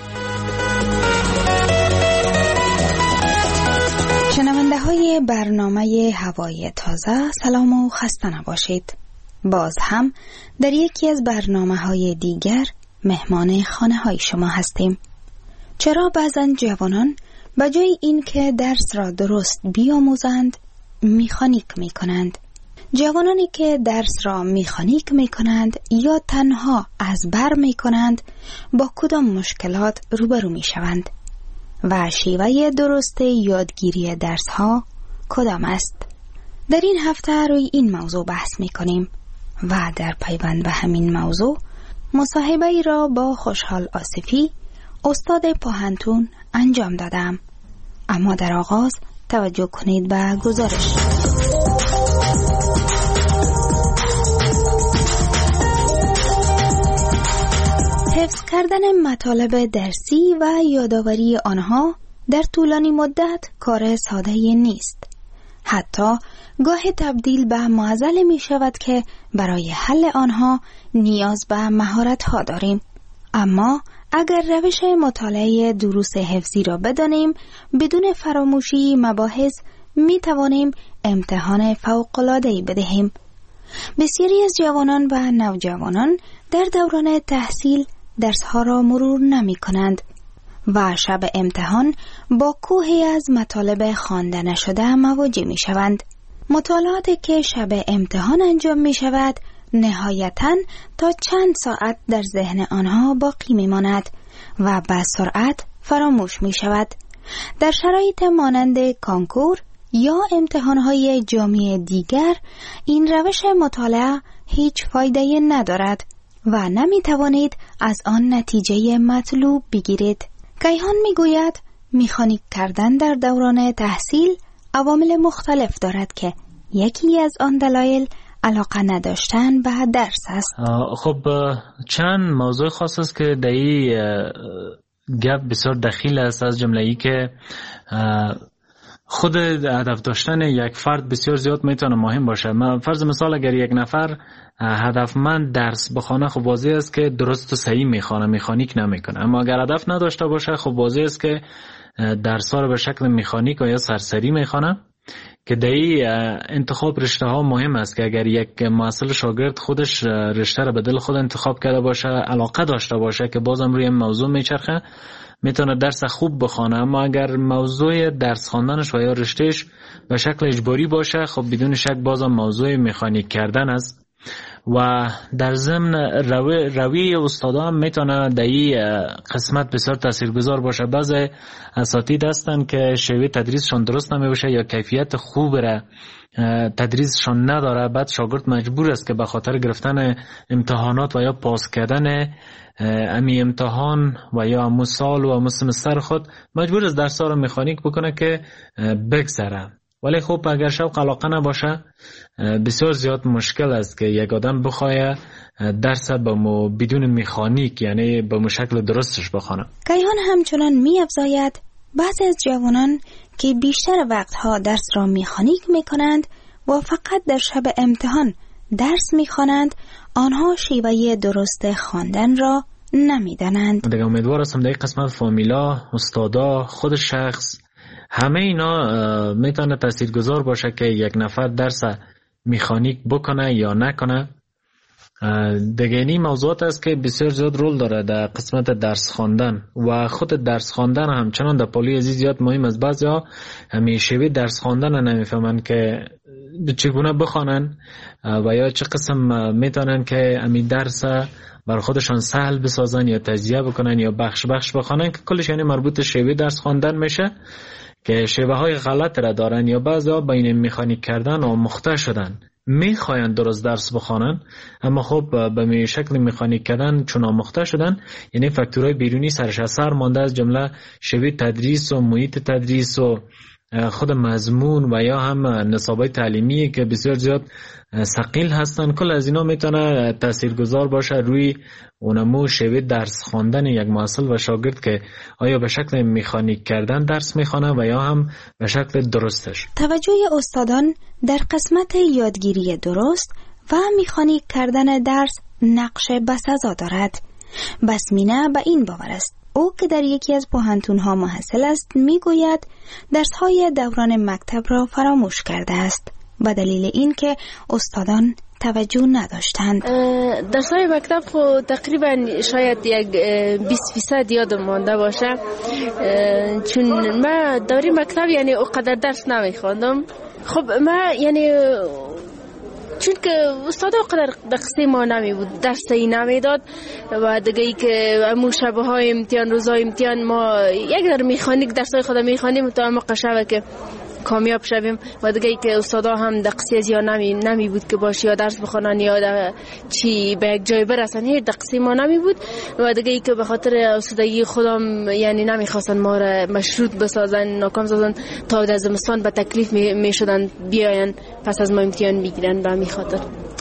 شنونده های برنامه هوای تازه، سلام و خسته نباشید. باز هم در یکی از برنامه های دیگر مهمان خانه های شما هستیم. چرا بعضن جوانان به جای این که درس را درست بیاموزند میخانیک می کنند؟ جوانانی که درس را میخانیک می کنند یا تنها از بر می کنند با کدام مشکلات روبرو می شوند و شیوه درست یادگیری درس ها کدام است؟ در این هفته روی این موضوع بحث می کنیم و در پیوند به همین موضوع مصاحبه ای را با خوشحال آصفی، استاد پاهنتون، انجام دادم. اما در آغاز توجه کنید به گزارش. حفظ کردن مطالب درسی و یادآوری آنها در طولانی مدت کار ساده نیست. حتی گاه تبدیل به معضل می شود که برای حل آنها نیاز به مهارت ها داریم. اما اگر روش مطالعه دروس حفظی را بدانیم، بدون فراموشی مباحث می توانیم امتحان فوق‌العاده‌ای بدهیم. بسیاری از جوانان و نوجوانان در دوران تحصیل درسها را مرور نمی کنند و شب امتحان با کوهی از مطالب خوانده نشده مواجه می شوند. مطالعاتی که شب امتحان انجام می شود نهایتاً تا چند ساعت در ذهن آنها باقی می ماند و به سرعت فراموش می شود. در شرایط مانند کانکور یا امتحانهای جامعه دیگر این روش مطالعه هیچ فایده ندارد و نمی توانید از آن نتیجه مطلوب بگیرید. کیهان می گوید مکانیک کردن در دوران تحصیل عوامل مختلف دارد که یکی از آن دلایل علاقه نداشتن به درس است. خب چند موضوع خاص است که در این گپ بسیار دخیل است، از جمله ای که خود هدف داشتن یک فرد بسیار زیاد میتونه مهم باشه. فرض مثال اگر یک نفر هدفمند درس بخونه، خب واضح است که درست و صحیح میخونه، مکانیک نمیکنه. اما اگر هدف نداشته باشه، خب واضح است که درس ها رو به شکل مکانیک یا سرسری میخونه، که در این انتخاب رشته ها مهم است که اگر یک محصل شاگرد خودش رشته رو به دل خود انتخاب کرده باشه، علاقه داشته باشه که بازم روی موضوع میچرخه، میتونه درس خوب بخونه. اما اگر موضوع درس خواندنش و یا رشتهش به شکل اجباری باشه، خب بدون شک بازم موضوع مکانیک کردن است. و در ضمن روی روی استادا هم میتونه در این قسمت بسیار تاثیرگذار باشه. بعضی اساتید هستن که شیوه تدریسشون درست نمیشه یا کیفیت خوب را تدریسشون نداره، بعد شاگرد مجبور است که به خاطر گرفتن امتحانات و یا پاس کردن امی امتحان و یا امو سال و امو سمستر خود مجبور است درس ها رو مکانیک بکنه که بگذره. ولی خب اگر شوق علاقه نباشه، بسیار زیاد مشکل است که یک آدم بخواه درس با بدون مکانیک، یعنی با شکل درستش بخونه. کیهان همچنان می افزاید بعضی از جوانان که بیشتر وقتها درس را مکانیک می کنند و فقط در شب امتحان درس می خوانند، آنها شیوه درست خواندن را نمی دانند. دیگه امیدوار هستم در این قسمت فامیلا، استادا، خود شخص، همه اینا میتونه تاثیرگذار باشه که یک نفر درس مکانیک بکنه یا نکنه. دیگه این موضوعات است که بسیار زیاد رول داره در قسمت درس خواندن و خود درس خواندن همچنان در پالی ازی زیاد مهم است. بعضیا همیشه درس خواندن نمیفهمن که چگونه بخوانن و یا چه قسم میتونن که امی درس بر خودشان سهل بسازن یا تجزیه بکنن یا بخش بخش بخوانن، که کلش یعنی مربوط شیوه درس خواندن میشه که شیوه های غلط را دارن یا بعضا بین مکانیک کردن و مخته شدن، میخواین درست درس بخوانن اما خب به می شکل مکانیک کردن چون آموخته شدن، یعنی فاکتورهای بیرونی سرش اثر مانده، از جمله شیوه تدریس و محیط تدریس و خود مضمون و یا هم نصابای تعلیمی که بسیار زیاد ثقیل هستن. کل از اینا میتونه تاثیرگذار باشه روی اونمو شیوه درس خواندن یک محصل و شاگرد که آیا به شکل مکانیک کردن درس میخوانه و یا هم به شکل درستش. توجه استادان در قسمت یادگیری درست و مکانیک کردن درس نقش بسزا دارد. بسمینه به این باور است او که در یکی از پوهنتون‌ها محصل است میگوید درس‌های دوران مکتب را فراموش کرده است به دلیل اینکه استادان توجه نداشتند. درس‌های مکتب خو تقریبا شاید یک بیست فیصد یادم مانده باشه، چون من دوره مکتب یعنی اونقدر درس نمیخواندم. خب من یعنی چون که استاد قدر دقیقی ما نمی بود، درسی نمی داد و دیگه ای که امو شبه های امتحان، روزهای امتحان ما یک در میخانیک درسای خود میخوانیم تا اما قشبه که کامیاب شویم و دیگه ای که استادا هم دقیقی از یا نمی, نمی بود که باشی یا درس بخونن یا چی به یک جای برسن، هیچ دقیقی ما نمی بود و دیگه ای که به خاطر استادگی خودم یعنی نمیخواستن ما را مشروط بسازن، ناکام سازن تا در زمستان به تکلیف می, می شدن بیاین پس از ما امتحان میگیرن به می خاطر.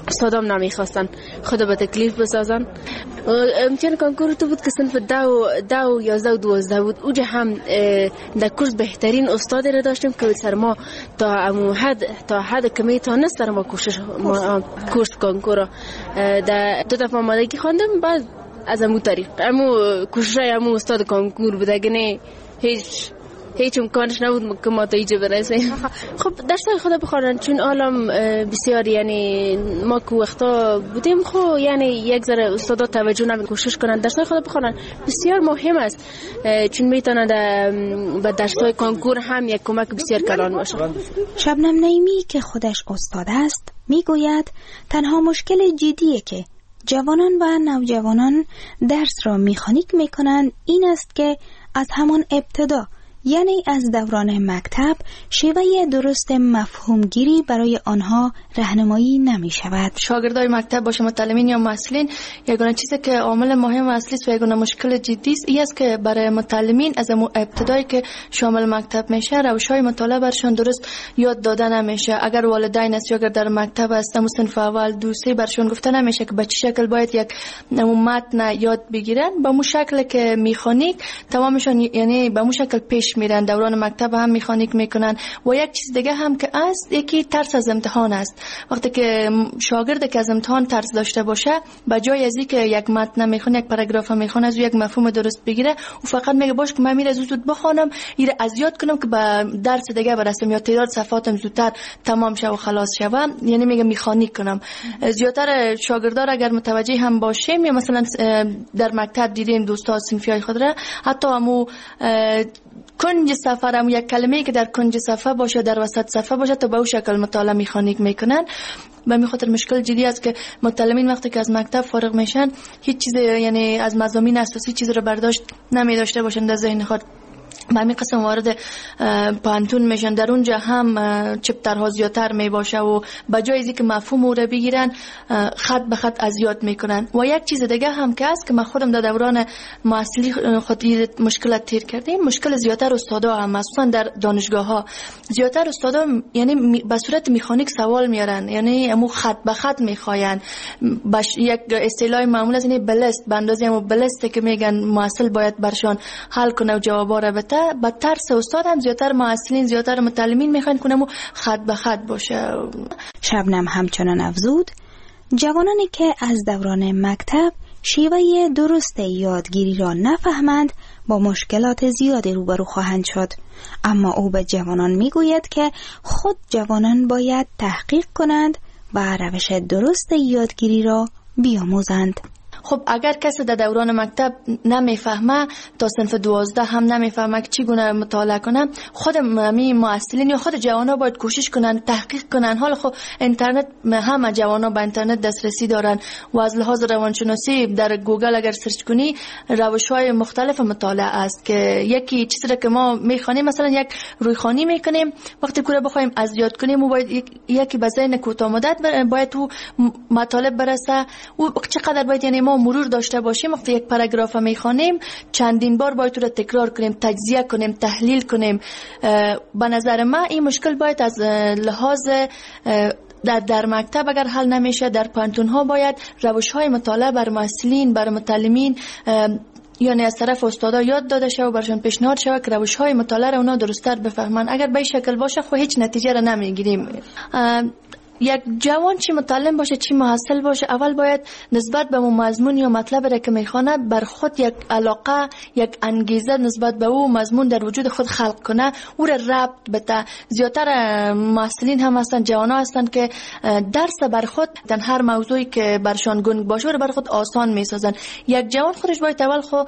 استادام نمیخواستن خود به تکلیف بسازن. امتحان کنکور تو بود که صنف دو دو یازده و دوازده بود. اوجا هم در کورس بهترین استاد را داشتیم که سر ما تا امو حد تا حد کمی تا نصف سر ما کوشش ما کورس کنکور در دو دفعه آمادگی خواندم. بعد از امو طریق امو کوشش امو استاد کنکور بوده که نه هیچ هیچ امکانش نبود که ما تا اینجا برسیم. خب درسای خدا بخوانن چون عالم بسیار یعنی ما که وقتا بودیم خب یعنی یک ذره استادا توجه نمی کوشش کنن درسای خدا بخوانن بسیار مهم است چون میتونه به درسای کنکور هم یک کمک بسیار کلان باشه. شبنم نعیمی که خودش استاد است میگوید تنها مشکل جدیه که جوانان و نوجوانان درس را میخانیک میکنند این است که از همان ابتدا یعنی از دوران مکتب شیوه درست مفهومگیری برای آنها راهنمایی نمی شود. شاگردای مکتب باشه متعلمین یا مسئولین یگانه چیزی که عامل مهم اصلی است و یگانه مشکل جدی است این است که برای متعلمین از ابتدایی که شامل مکتب میشه روش‌های مطالعه برشان درست یاد داده نمیشه. اگر والدین است یا اگر در مکتب است صنف اول دو سه برشان گفته نمیشه که به چه شکل باید یک متن یاد بگیرن. به مو شکل که میخانیک تمامشون یعنی به مو شکل پیش میرن دوران مکتب هم میخانیک میکنن. و یک چیز دیگه هم که است یکی ترس از امتحان است. وقتی که شاگرد که از امتحان ترس داشته باشه به جای از اینکه یک متن میخونه یک پاراگراف میخونه از یک مفهوم درست بگیره و فقط میگه باش که من میره زود بخونم ایره از یاد کنم که به درس دیگه برسم یا تعداد صفحاتم زودتر تمام شه و خلاص شه یعنی میگه میخانیک کنم. زیاتر شاگردان اگر متوجه هم باشیم یا مثلا در مکتب دیدیم دوستا صنفیای خود را حتی همو کنج صفحه هم یک کلمه‌ای که در کنج صفحه باشه در وسط صفحه باشه تا به اون شکل مطالعه میخانیک میکنن. به همین خاطر مشکل جدی است که متعلمین وقتی که از مکتب فارغ میشن هیچ چیز یعنی از مضامین اساسی چیز رو برداشت نمی داشته باشن در ذهن خود. به همین قسم وارد پانتون میشن در اونجا هم چپترها زیادتر می باشه و به جای اینکه مفهوم او رو بگیرن خط به خط از یاد میکنن. و یک چیز دیگه هم که است که من خودم در دوران معاصلی خود مشکلات تیر کردیم مشکل زیادتر استادا هم مخصوصا در دانشگاه ها زیادتر استادا یعنی به صورت مکانیک سوال میارن یعنی همو خط به خط میخواین. یک اصطلاح معمول از این بلست به اندازه همو بلست که میگن معاصل باید برشان حل کنه و جوابا رو بده. با ترس استاد هم زیادتر معاصلین زیادتر متعلمین میخوان کنم و خط به خط باشه. شبنم همچنان افزود جوانانی که از دوران مکتب شیوه درست یادگیری را نفهمند با مشکلات زیادی روبرو خواهند شد. اما او به جوانان میگوید که خود جوانان باید تحقیق کنند و روش درست یادگیری را بیاموزند. خب اگر کسی در دوران مکتب نمیفهمه تا صنف دوازده هم نمیفهمه که چگونه مطالعه کنه خود می معلمین یا خود جوانا باید کوشش کنن تحقیق کنن. حالا خب اینترنت همه جوانا به اینترنت دسترسی دارن و از لحاظ روانشناسی در گوگل اگر سرچ کنی روش‌های مختلف مطالعه است که یکی چیزی که ما میخوانیم مثلا یک رویخوانی میکنیم وقتی کوره بخوایم از یاد کنیم و باید یکی به ذهن کوتاه مدت باید تو مطالب برسه و چقدر باید یعنی ما مرور داشته باشیم. وقتی یک پاراگراف میخوانیم چندین بار باید تو رو تکرار کنیم تجزیه کنیم تحلیل کنیم. به نظر من این مشکل باید از لحاظ در در مکتب اگر حل نمیشه در پانتون ها باید روش های مطالعه بر معلمین بر متعلمین یعنی از طرف استادا یاد داده شه و برشون پیشنهاد شه که روش های مطالعه رو اونا درست‌تر بفهمن. اگر به این شکل باشه خب هیچ نتیجه رو نمیگیریم. یک جوان چی متعلم باشه چی محصل باشه اول باید نسبت به مضمون یا مطلب را که میخونه بر خود یک علاقه یک انگیزه نسبت به او مضمون در وجود خود خلق کنه او را ربط بده. زیادتر محصلین هم هستن جوانا هستن که درس بر خود در هر موضوعی که برشان گنگ باشه رو بر خود آسان میسازن. یک جوان خودش باید اول خو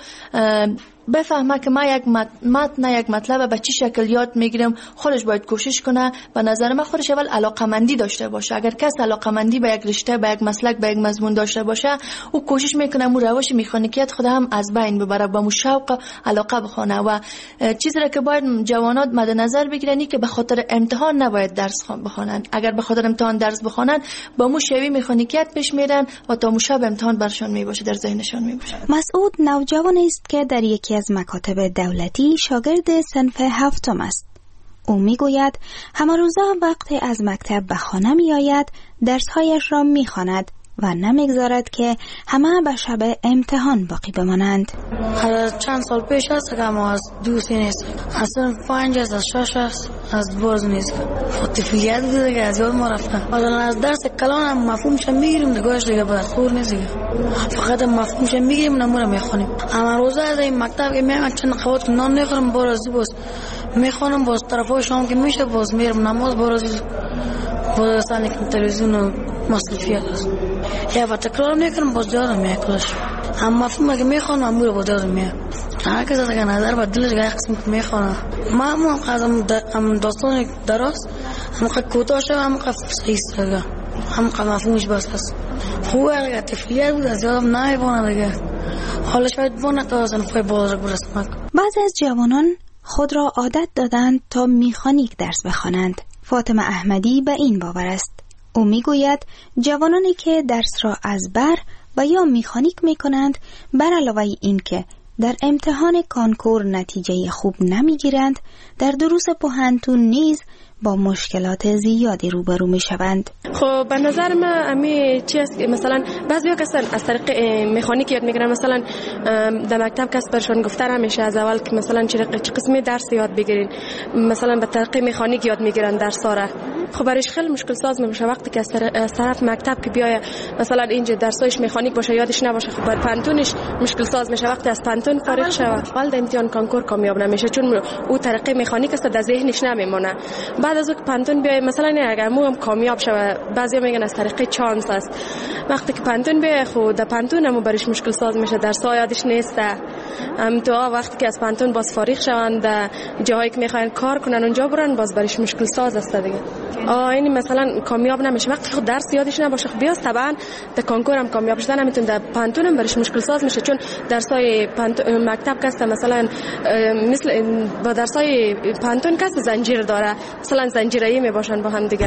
بفهمه که ما یک متن یک مطلب به چه شکل یاد میگیرم خودش باید کوشش کنه. به نظر من خودش اول علاقمندی داشته باشه. اگر کس علاقمندی به یک رشته به یک مسلک به یک مضمون داشته باشه او کوشش میکنه مو روش مکانیکیت خود هم از بین ببره با مو شوق علاقه بخونه. و چیزی را که باید جوانات مد نظر بگیرن که به خاطر امتحان نباید درس بخونن. اگر به خاطر امتحان درس بخونن با مو شوی مکانیکیت پیش میرن و تا مو شب امتحان برشون میباشه در ذهنشون میباشه. مسعود نوجوان است که در یکی از مکاتب دولتی شاگرد صنف هفتم است. او میگوید همه روزا وقتی از مکتب به خانه می آید درسهایش را می خواند و نمیگذارد که همه به شب امتحان باقی بمانند. از چند سال پیش است که ما از دوستی نیست، اصلا پنج است، از شش است، از باز نیست. طفلیت بوده که از یاد ما رفته. از درس کلان هم مفهومش میگیریم دیگهش دیگه به خور نیست دیگه. فقط مفهومش میگیریم نمونه میخونیم. اما روزه از این مکتب که میام چند قوت نان نخورم بارازی باز میخونم، باز طرفای شام که میشه باز میرم نماز بارازی باز سانی که تلویزیون و مصرفیت است. یا و تکرار میکنم باز یادم میاد کلش. اما مفهوم که میخونم امور باز یادم میاد. هر کس از نظر با دلش یک قسم میخونه. ما هم هم داستان درست هم کوتاه شد هم صحیح است. هم مفهومش بس است. خوبه اگه طفلیت بود از یادم نمیمونه دیگه. حالا شاید بونه تا صنفای بزرگ برسم. بعضی از جوانان خود را عادت دادند تا میخانیک درس بخوانند. فاطمه احمدی به این باور است. او میگوید جوانانی که درس را از بر و یا میخانیک میکنند بر علاوه این که در امتحان کانکور نتیجه خوب نمیگیرند، در دروس پوهنتون نیز با مشکلات زیادی روبرو می شوند. خب به نظر من امی چی است مثلا بعضیا کسان از طریق مکانیک یاد میگیرن، مثلا در مکتب کس برشون گفته نمیشه از اول که مثلا چه قسمی درس یاد بگیرین، مثلا به طریق مکانیک یاد میگیرن درس‌ها را. خب برایش خیلی مشکل ساز میشه وقتی که از طرف مکتب که بیای مثلا اینجا درسایش مکانیک باشه یادش نباشه، خب بر پانتونش مشکل ساز میشه وقتی از پانتون فارغ شه اول امتحان کانکور کامیاب نمیشه، چون او طریق مکانیک است در ذهنش نمیمونه. بعد از اون پانتون بیای مثلا اگر مو هم کامیاب شه، بعضیا میگن از طریق چانس است. وقتی که پانتون بیای خود در پانتون هم برایش مشکل ساز میشه، درس‌ها یادش نیست. ام تو وقتی که از پانتون باز فارغ شوند جایی که میخواین کار کنن اونجا برن باز برایش مشکل ساز است دیگه. آ این مثلا کامیاب نمیشه وقتی خود درس یادش نباشه. خب بیاز طبعا در کانکور هم کامیاب شدن نمیتونه، در پانتون هم برایش مشکل ساز میشه، چون درسای مکتب کسته مثلا مثل با درسای پانتون کس زنجیر داره، مثلا زنجیره‌ای میباشن با هم دیگه.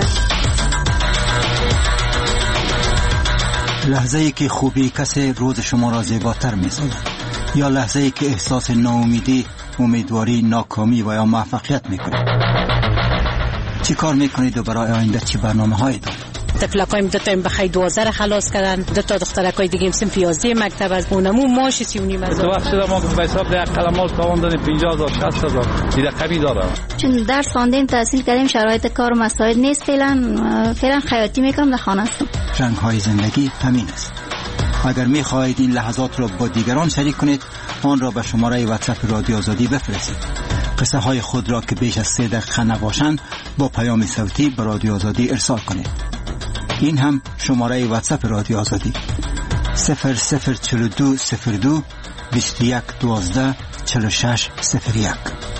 لحظه‌ای که خوبی کسی روز شما را زیباتر می‌سازد یا لحظه‌ای که احساس ناامیدی، امیدواری، ناکامی و یا موفقیت می‌کنید. چی کار می‌کنید و برای آینده چی برنامه‌هایی دارید؟ تفلقایم دو تا بخای دوازده خلاص کردن، دو تا دخترکای دیگه هم صنف یازده مکتب از اونمو ماش سی و نیم از. تو وقت شده ما به حساب ده قلمال تاوان پنجاه هزار شصت هزار دیگه کمی داره. چون درس خواندیم تحصیل کردیم شرایط کار مساعد نیست، فعلا فعلا خیاطی میکنم در خانه هستم. رنگ‌های زندگی همین است. اگر می‌خواهید این لحظات را با دیگران شریک کنید، آن را به شماره واتساپ رادیو آزادی بفرستید. قصه های خود را که بیش از سه دقیقه نباشند با پیام صوتی به رادیو آزادی ارسال کنید. این هم شماره واتساپ رادیو آزادی صفر صفر چهل و دو صفر دو بیست و یک دوازده چهل و شش صفر یک.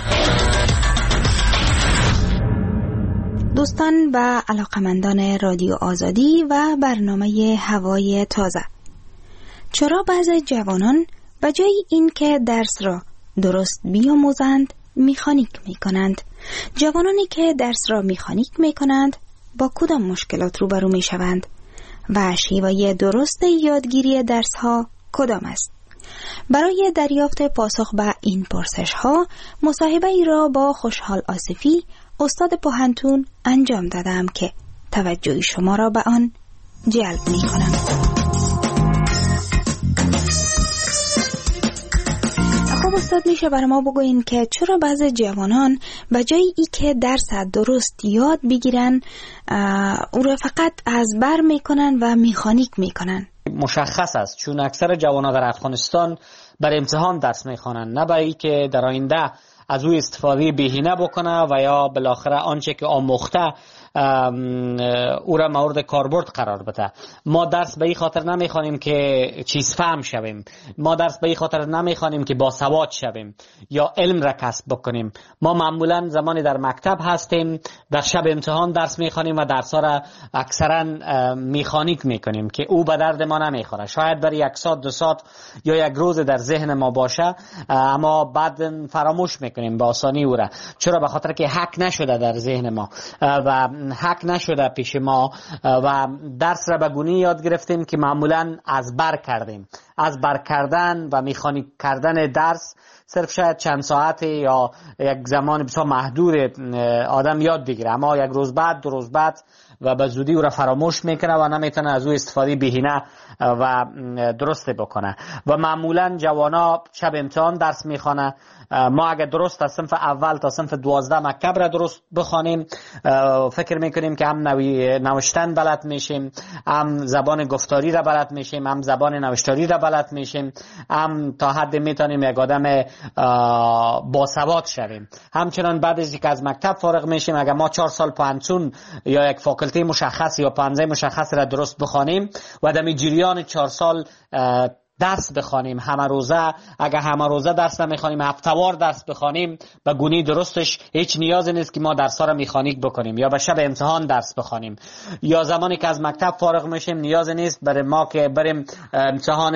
دوستان و علاقمندان رادیو آزادی و برنامه هوای تازه، چرا بعضی جوانان به جای این که درس را درست بیاموزند میخانیک میکنند؟ جوانانی که درس را میخانیک میکنند با کدام مشکلات روبرو میشوند و شیوه درست یادگیری درس ها کدام است؟ برای دریافت پاسخ به این پرسش ها مصاحبه ای را با خوشحال آصفی استاد پوهنتون انجام دادم که توجه شما را به آن جلب می کنم. خب استاد، میشه برای ما بگوین که چرا بعضی جوانان به جای ای که درس درست یاد بگیرن او را فقط از بر میکنن و میخانیک میکنن؟ مشخص است، چون اکثر جوانان در افغانستان بر امتحان درس میخوانند، نه برای که در آینده از او استفاده بهینه بکنه و یا بالاخره آنچه که آموخته او را مورد کاربرد قرار بده. ما درس به این خاطر نمیخوانیم که چیز فهم شویم، ما درس به این خاطر نمیخوانیم که باسواد شویم یا علم را کسب بکنیم. ما معمولا زمانی در مکتب هستیم در شب امتحان درس میخوانیم و درس ها را اکثرا میخانیک میکنیم که او به درد ما نمیخوره. شاید برای یک ساعت دو ساعت یا یک روز در ذهن ما باشه، اما بعد فراموش میکنیم به آسانی او را. چرا؟ به خاطر که حک نشده در ذهن ما و حک نشده پیش ما و درس را به گونی یاد گرفتیم که معمولا از بر کردیم. از بر کردن و مکانیک کردن درس صرف شاید چند ساعت یا یک زمان بسیار محدود آدم یاد بگیره، اما یک روز بعد دو روز بعد و به زودی او را فراموش میکنه و نمیتونه از او استفاده بهینه و درست بکنه. و معمولا جوانا شب امتحان درس میخوانه. ما اگر درست از صنف اول تا صنف دوازده مکتب را درست بخوانیم فکر میکنیم که هم نوشتن بلد میشیم، هم زبان گفتاری را بلد میشیم، هم زبان نوشتاری را بلد میشیم، هم تا حد میتونیم یک آدم باسواد شویم. همچنان بعد از اینکه از مکتب فارغ میشیم اگر ما چهار سال پانتون یا یک فاکولته مشخص یا پانزه مشخص را درست بخوانیم و در جریان چهار سال درس بخوانیم همه روزه، اگر همه روزه درس نمیخوانیم هفته‌وار درس بخوانیم به گونی درستش هیچ نیازی نیست که ما درس‌ها را مکانیک بکنیم یا به شب امتحان درس بخوانیم یا زمانی که از مکتب فارغ میشیم نیازی نیست برای ما که بریم امتحان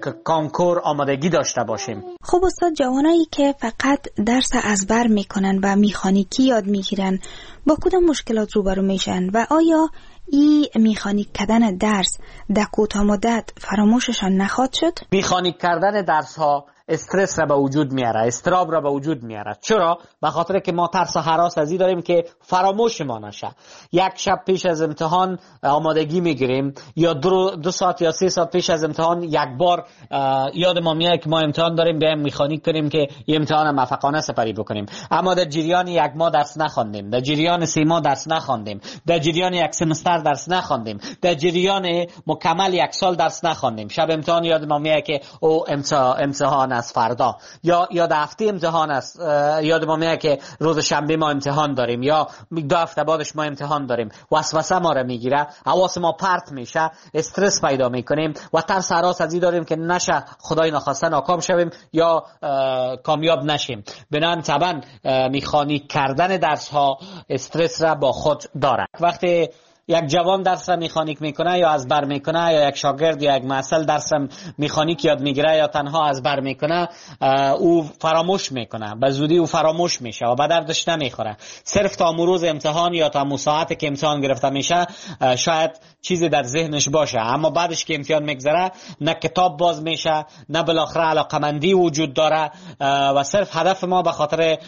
کانکور آمادگی داشته باشیم. خب استاد، جوانایی که فقط درس از بر میکنن و مکانیکی یاد میگیرن با کدام مشکلات روبرو میشن و آیا این مکانیک کردن درس در کوتاه مدت فراموششان نخواهد شد؟ مکانیک کردن درس ها استرس را به وجود میاره، استراب را به وجود میاره. چرا؟ به خاطر که ما ترس و هراس از این داریم که فراموش ما نشه. یک شب پیش از امتحان آمادگی میگیریم یا دو, دو ساعت یا سه ساعت پیش از امتحان یک بار یاد ما میاد که ما امتحان داریم، بیایم مکانیک کنیم که این امتحان موفقانه سپری بکنیم. اما در جریان یک ماه درس نخواندیم، در جریان سه ماه درس نخواندیم، در جریان یک سمستر درس نخواندیم، در جریان مکمل یک سال درس نخواندیم. شب امتحان یاد ما میاد که او امتحان از فردا یا یا هفته امتحان است، یاد ما میاد که روز شنبه ما امتحان داریم یا دو هفته بعدش ما امتحان داریم. وسوسه ما را میگیره، حواس ما پرت میشه، استرس پیدا میکنیم و ترس هراس از این داریم که نشه خدای نخواسته ناکام شویم یا کامیاب نشیم. بنابراین طبعا مکانیک کردن درس ها استرس را با خود داره. وقتی یک جوان درس را مکانیک میکنه یا از بر میکنه یا یک شاگرد یا یک محصل درس را مکانیک یاد میگیره یا تنها از بر میکنه، او فراموش میکنه، به زودی او فراموش میشه و به دردش نمیخوره. صرف تا روز امتحان یا تا ساعتی که امتحان گرفته میشه شاید چیزی در ذهنش باشه، اما بعدش که امتحان میگذره نه کتاب باز میشه نه بالاخره علاقمندی وجود داره و صرف هدف ما به خاطر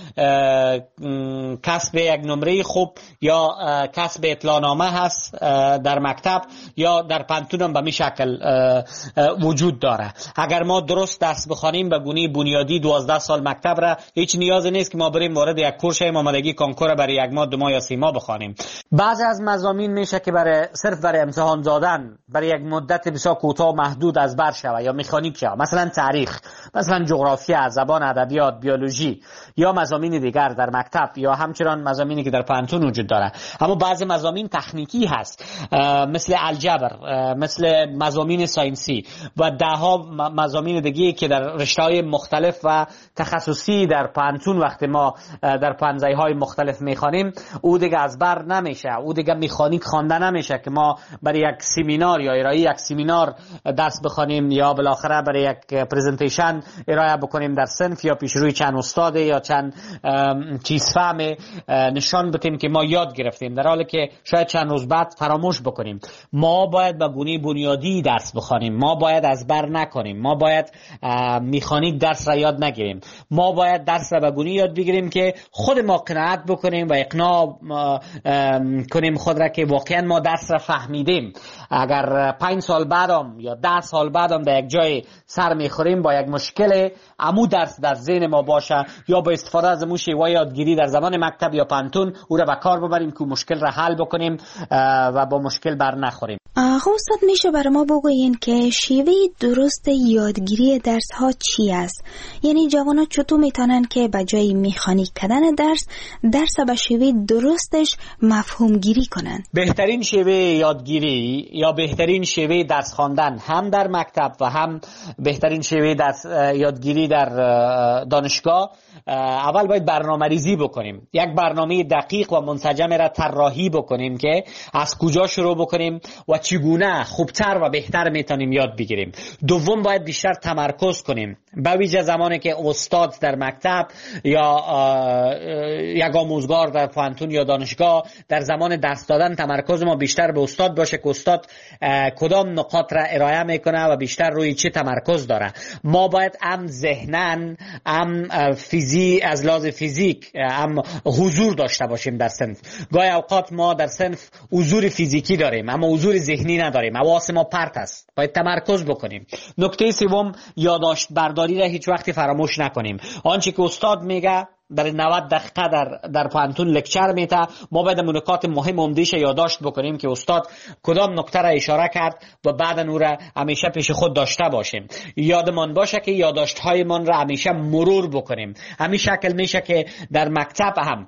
کسب یک نمره خوب یا کسب اطلاعنامه هست در مکتب یا در پانتون هم به می شکل وجود داره. اگر ما درست درس بخوانیم به گونه بنیادی دوازده سال مکتب را هیچ نیازی نیست که ما بریم وارد یک کورس آمادگی کنکور برای یک ماه دو ماه یا سه ماه بخوانیم. بعضی از مضامین میشه که برای صرف برای امتحان دادن برای یک مدت بسیار کوتاه محدود از بر شوه یا مکانیک شوه، مثلا تاریخ، مثلا جغرافیا، زبان، ادبیات، بیولوژی یا مضامین دیگر در مکتب یا همچنان مضامینی که در پانتون وجود داره. اما بعضی مضامین تکنیکی هست مثل الجبر، مثل مضامین ساینسی و ده ها مضامین دیگه که در رشته‌های مختلف و تخصصی در پانتون وقتی ما در پانزه‌های مختلف میخوانیم او دیگه از بر نمیشه، او دیگه مکانیک خوانده نمیشه که ما برای یک سمینار یا ارائه یک سمینار درس بخوانیم یا بالاخره برای یک پرزنتیشن ارائه بکنیم در صنف یا پیش روی چند استاد یا چند چیز فهم نشان بدیم که ما یاد گرفتیم، در حالی که شاید چند روز بعد فراموش بکنیم. ما باید به گونه بنیادی درس بخوانیم، ما باید از بر نکنیم، ما باید مکانیک درس را یاد نگیریم، ما باید درس را به گونه یاد بگیریم که خود ما قناعت بکنیم و اقناع کنیم خود را که واقعا ما درس را فهمیدیم. اگر پنج سال بعدم یا ده سال بعدم در یک جای سر میخوریم با یک مشکل عمو درس در ذهن ما باشه یا با استفاده از امو شیوه یادگیری در زمان مکتب یا پانتون او را به کار ببریم که مشکل را حل بکنیم و با مشکل بر نخوریم. آقا استاد میشه برای ما بگوین که شیوه درست یادگیری درس ها چی است؟ یعنی جوانا چطور میتونن که به جای مکانیک کردن درس درس به شیوه درستش مفهوم گیری کنن؟ بهترین شیوه یادگیری یا بهترین شیوه درس خواندن هم در مکتب و هم بهترین شیوه درس یادگیری در دانشگاه، اول باید برنامه ریزی بکنیم، یک برنامه دقیق و منسجم را طراحی بکنیم که از کجا شروع بکنیم و چگونه خوبتر و بهتر میتونیم یاد بگیریم. دوم باید بیشتر تمرکز کنیم، به ویژه زمانی که استاد در مکتب یا یک آموزگار در پانتون یا دانشگاه در زمان درس دادن تمرکز ما بیشتر به استاد باشه که استاد کدام نقاط را ارائه میکنه و بیشتر روی چه تمرکز داره. ما باید هم ذهنن هم فیزی از لحاظ فیزیک هم حضور داشته باشیم در صنف. گاهی اوقات ما در صنف حضور فیزیکی داریم اما حضور ذهنی نداریم، حواس ما پرت است، باید تمرکز بکنیم. نکته سوم یادداشت برداری را هیچ وقتی فراموش نکنیم. آنچه که استاد میگه در نود دقیقه در در پانتون لکچر میته، ما باید نکات مهم عمده‌اش یادداشت بکنیم که استاد کدام نکته را اشاره کرد و بعد اون را همیشه پیش خود داشته باشیم. یادمان باشه که یادداشت هایمان را همیشه مرور بکنیم. همین شکل میشه که در مکتب هم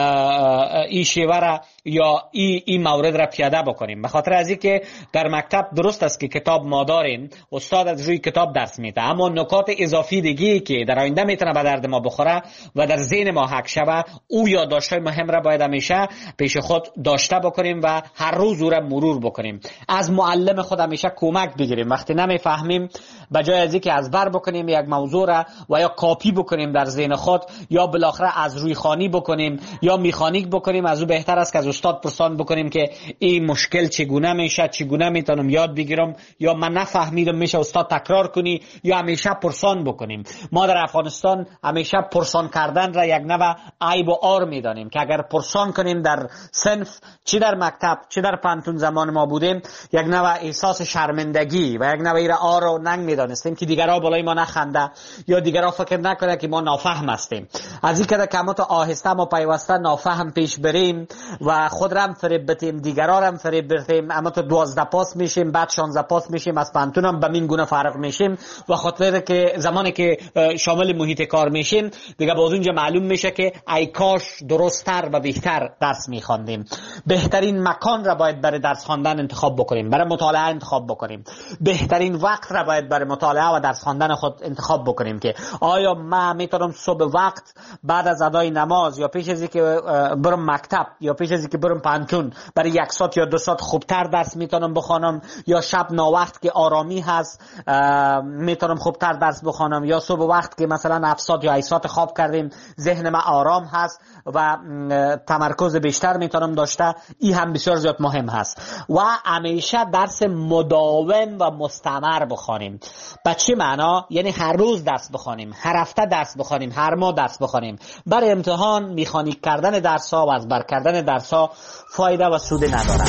این شیوه را یا این این مورد را پیاده بکنیم. به خاطر از اینکه در مکتب درست است که کتاب ما داریم، استاد از روی کتاب درس میده، اما نکات اضافی دیگه که در آینده میتونه به درد ما بخوره و در ذهن ما حک شوه، او یادداشت‌های مهم را باید همیشه پیش خود داشته بکنیم و هر روز او را مرور بکنیم. از معلم خود همیشه کمک بگیریم. وقتی نمیفهمیم به جای از اینکه ازبر بکنیم یک موضوع را و یا کاپی بکنیم در ذهن خود یا بالاخره از روی خوانی بکنیم یا میخانیک بکنیم، از او بهتر است که از استاد پرسان بکنیم که این مشکل چگونه میشه، چگونه میتونم یاد بگیرم، یا من نفهمیدم میشه استاد تکرار کنی، یا همیشه پرسان بکنیم. ما در افغانستان همیشه پرسان کردن را یک نوع عیب و عار میدانیم که اگر پرسان کنیم در صنف، چی در مکتب چی در پانتون زمان ما بودیم، یک نوع احساس شرمندگی و یک نوع ایره عار و ننگ میدانستیم که دیگرها بالای ما نخنده یا دیگرها فکر نکنه که ما نافهم هستیم. از این که کمات آهسته ما پیوسته نافهم پیش بریم و خود را هم فریب بدیم، دیگرها را هم فریب بدیم، اما تو دوازده پاس میشیم، بعد شانزده پاس میشیم، از پانتون هم به این گونه فرق میشیم و خاطر که زمانی که شامل محیط کار میشیم دیگه باز اونجا معلوم میشه که ای کاش درست‌تر و بهتر درس میخواندیم. بهترین مکان را باید برای درس خواندن انتخاب بکنیم، برای مطالعه انتخاب بکنیم. بهترین وقت را باید برای مطالعه و درس خواندن خود انتخاب بکنیم که آیا من میتونم صبح وقت بعد از ادای نماز یا پیش از اینکه برم مکتب یا پیش از اینکه برم پانتون برای یک ساعت یا دو ساعت خوبتر درس میتونم بخوانم، یا شب ناوقت که آرامی هست میتونم خوبتر درس بخوانم، یا صبح وقت که مثلا هفت ساعت یا هشت ساعت خواب کردیم ذهن من آرام هست و تمرکز بیشتر میتونم داشته. این هم بسیار زیاد مهم هست. و همیشه درس مداوم و مستمر بخوانیم. به چه معنا؟ یعنی هر روز درس بخوانیم، هر هفته درس بخوانیم، هر ماه درس بخوانیم. برای امتحان میخانیک کردن درس ها و ازبر کردن درس ها فایده و سود ندارد.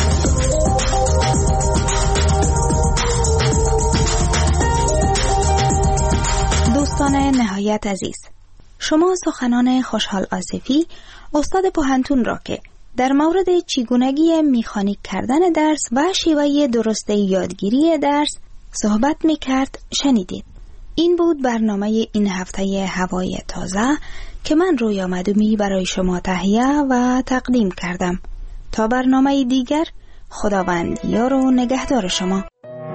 دوستان نهایت عزیز، شما سخنان خوشحال آصفی استاد پوهنتون را که در مورد چگونگی میخانیک کردن درس و شیوه درست یادگیری درس صحبت میکرد شنیدید. این بود برنامه این هفته هوای تازه که من رویا مدومی برای شما تهیه و تقدیم کردم. تا برنامه دیگر، خداوند یار و نگهدار شما.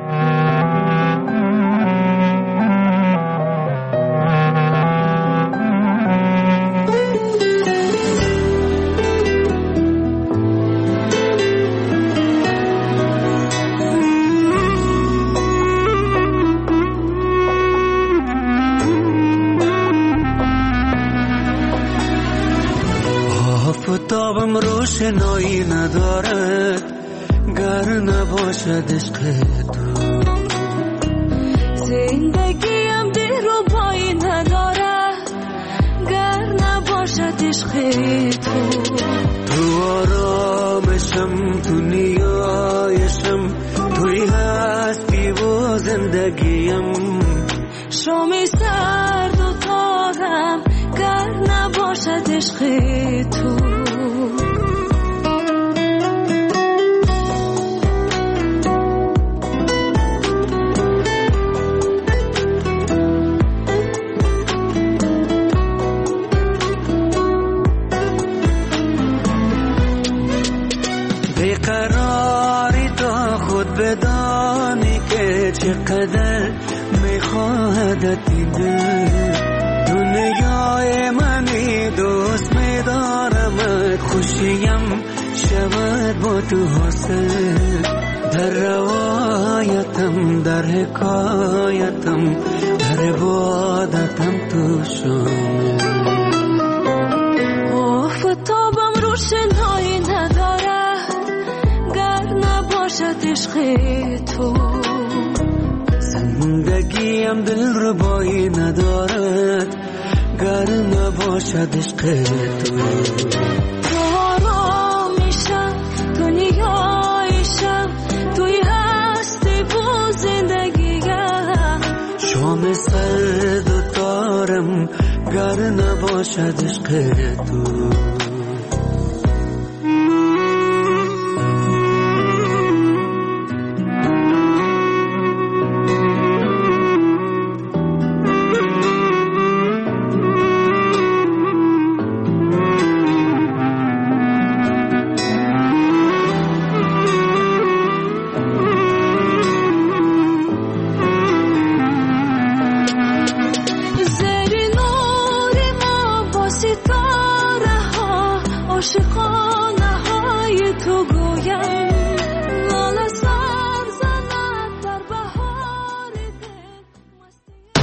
آفتابم روشنایی ندارد گر نباشد عشق تو، زندگیم دیر و پایی ندارد گر نباشد عشق تو. تو آرامشم، تو نیایشم، توی هستی و زندگیم. شامی سرد و تازم گر نباشد عشق تو. بیقراری تا خود بدانی که چقدر میخواهدت این دل. دنیای منی دوست میدارمت، خوشیم نشود با تو حاصل، در روایتم در حکایتم در عبادتم تو شامل. آفتابم روشنایی ندارد گر نباشد عشق تو، زندگیم دل ربایی ندارد گر نباشد عشق تو. تو آرامیشم دنیایشم توی هستی و زندگیم، شام سرد و تارم گر نباشد عشق تو.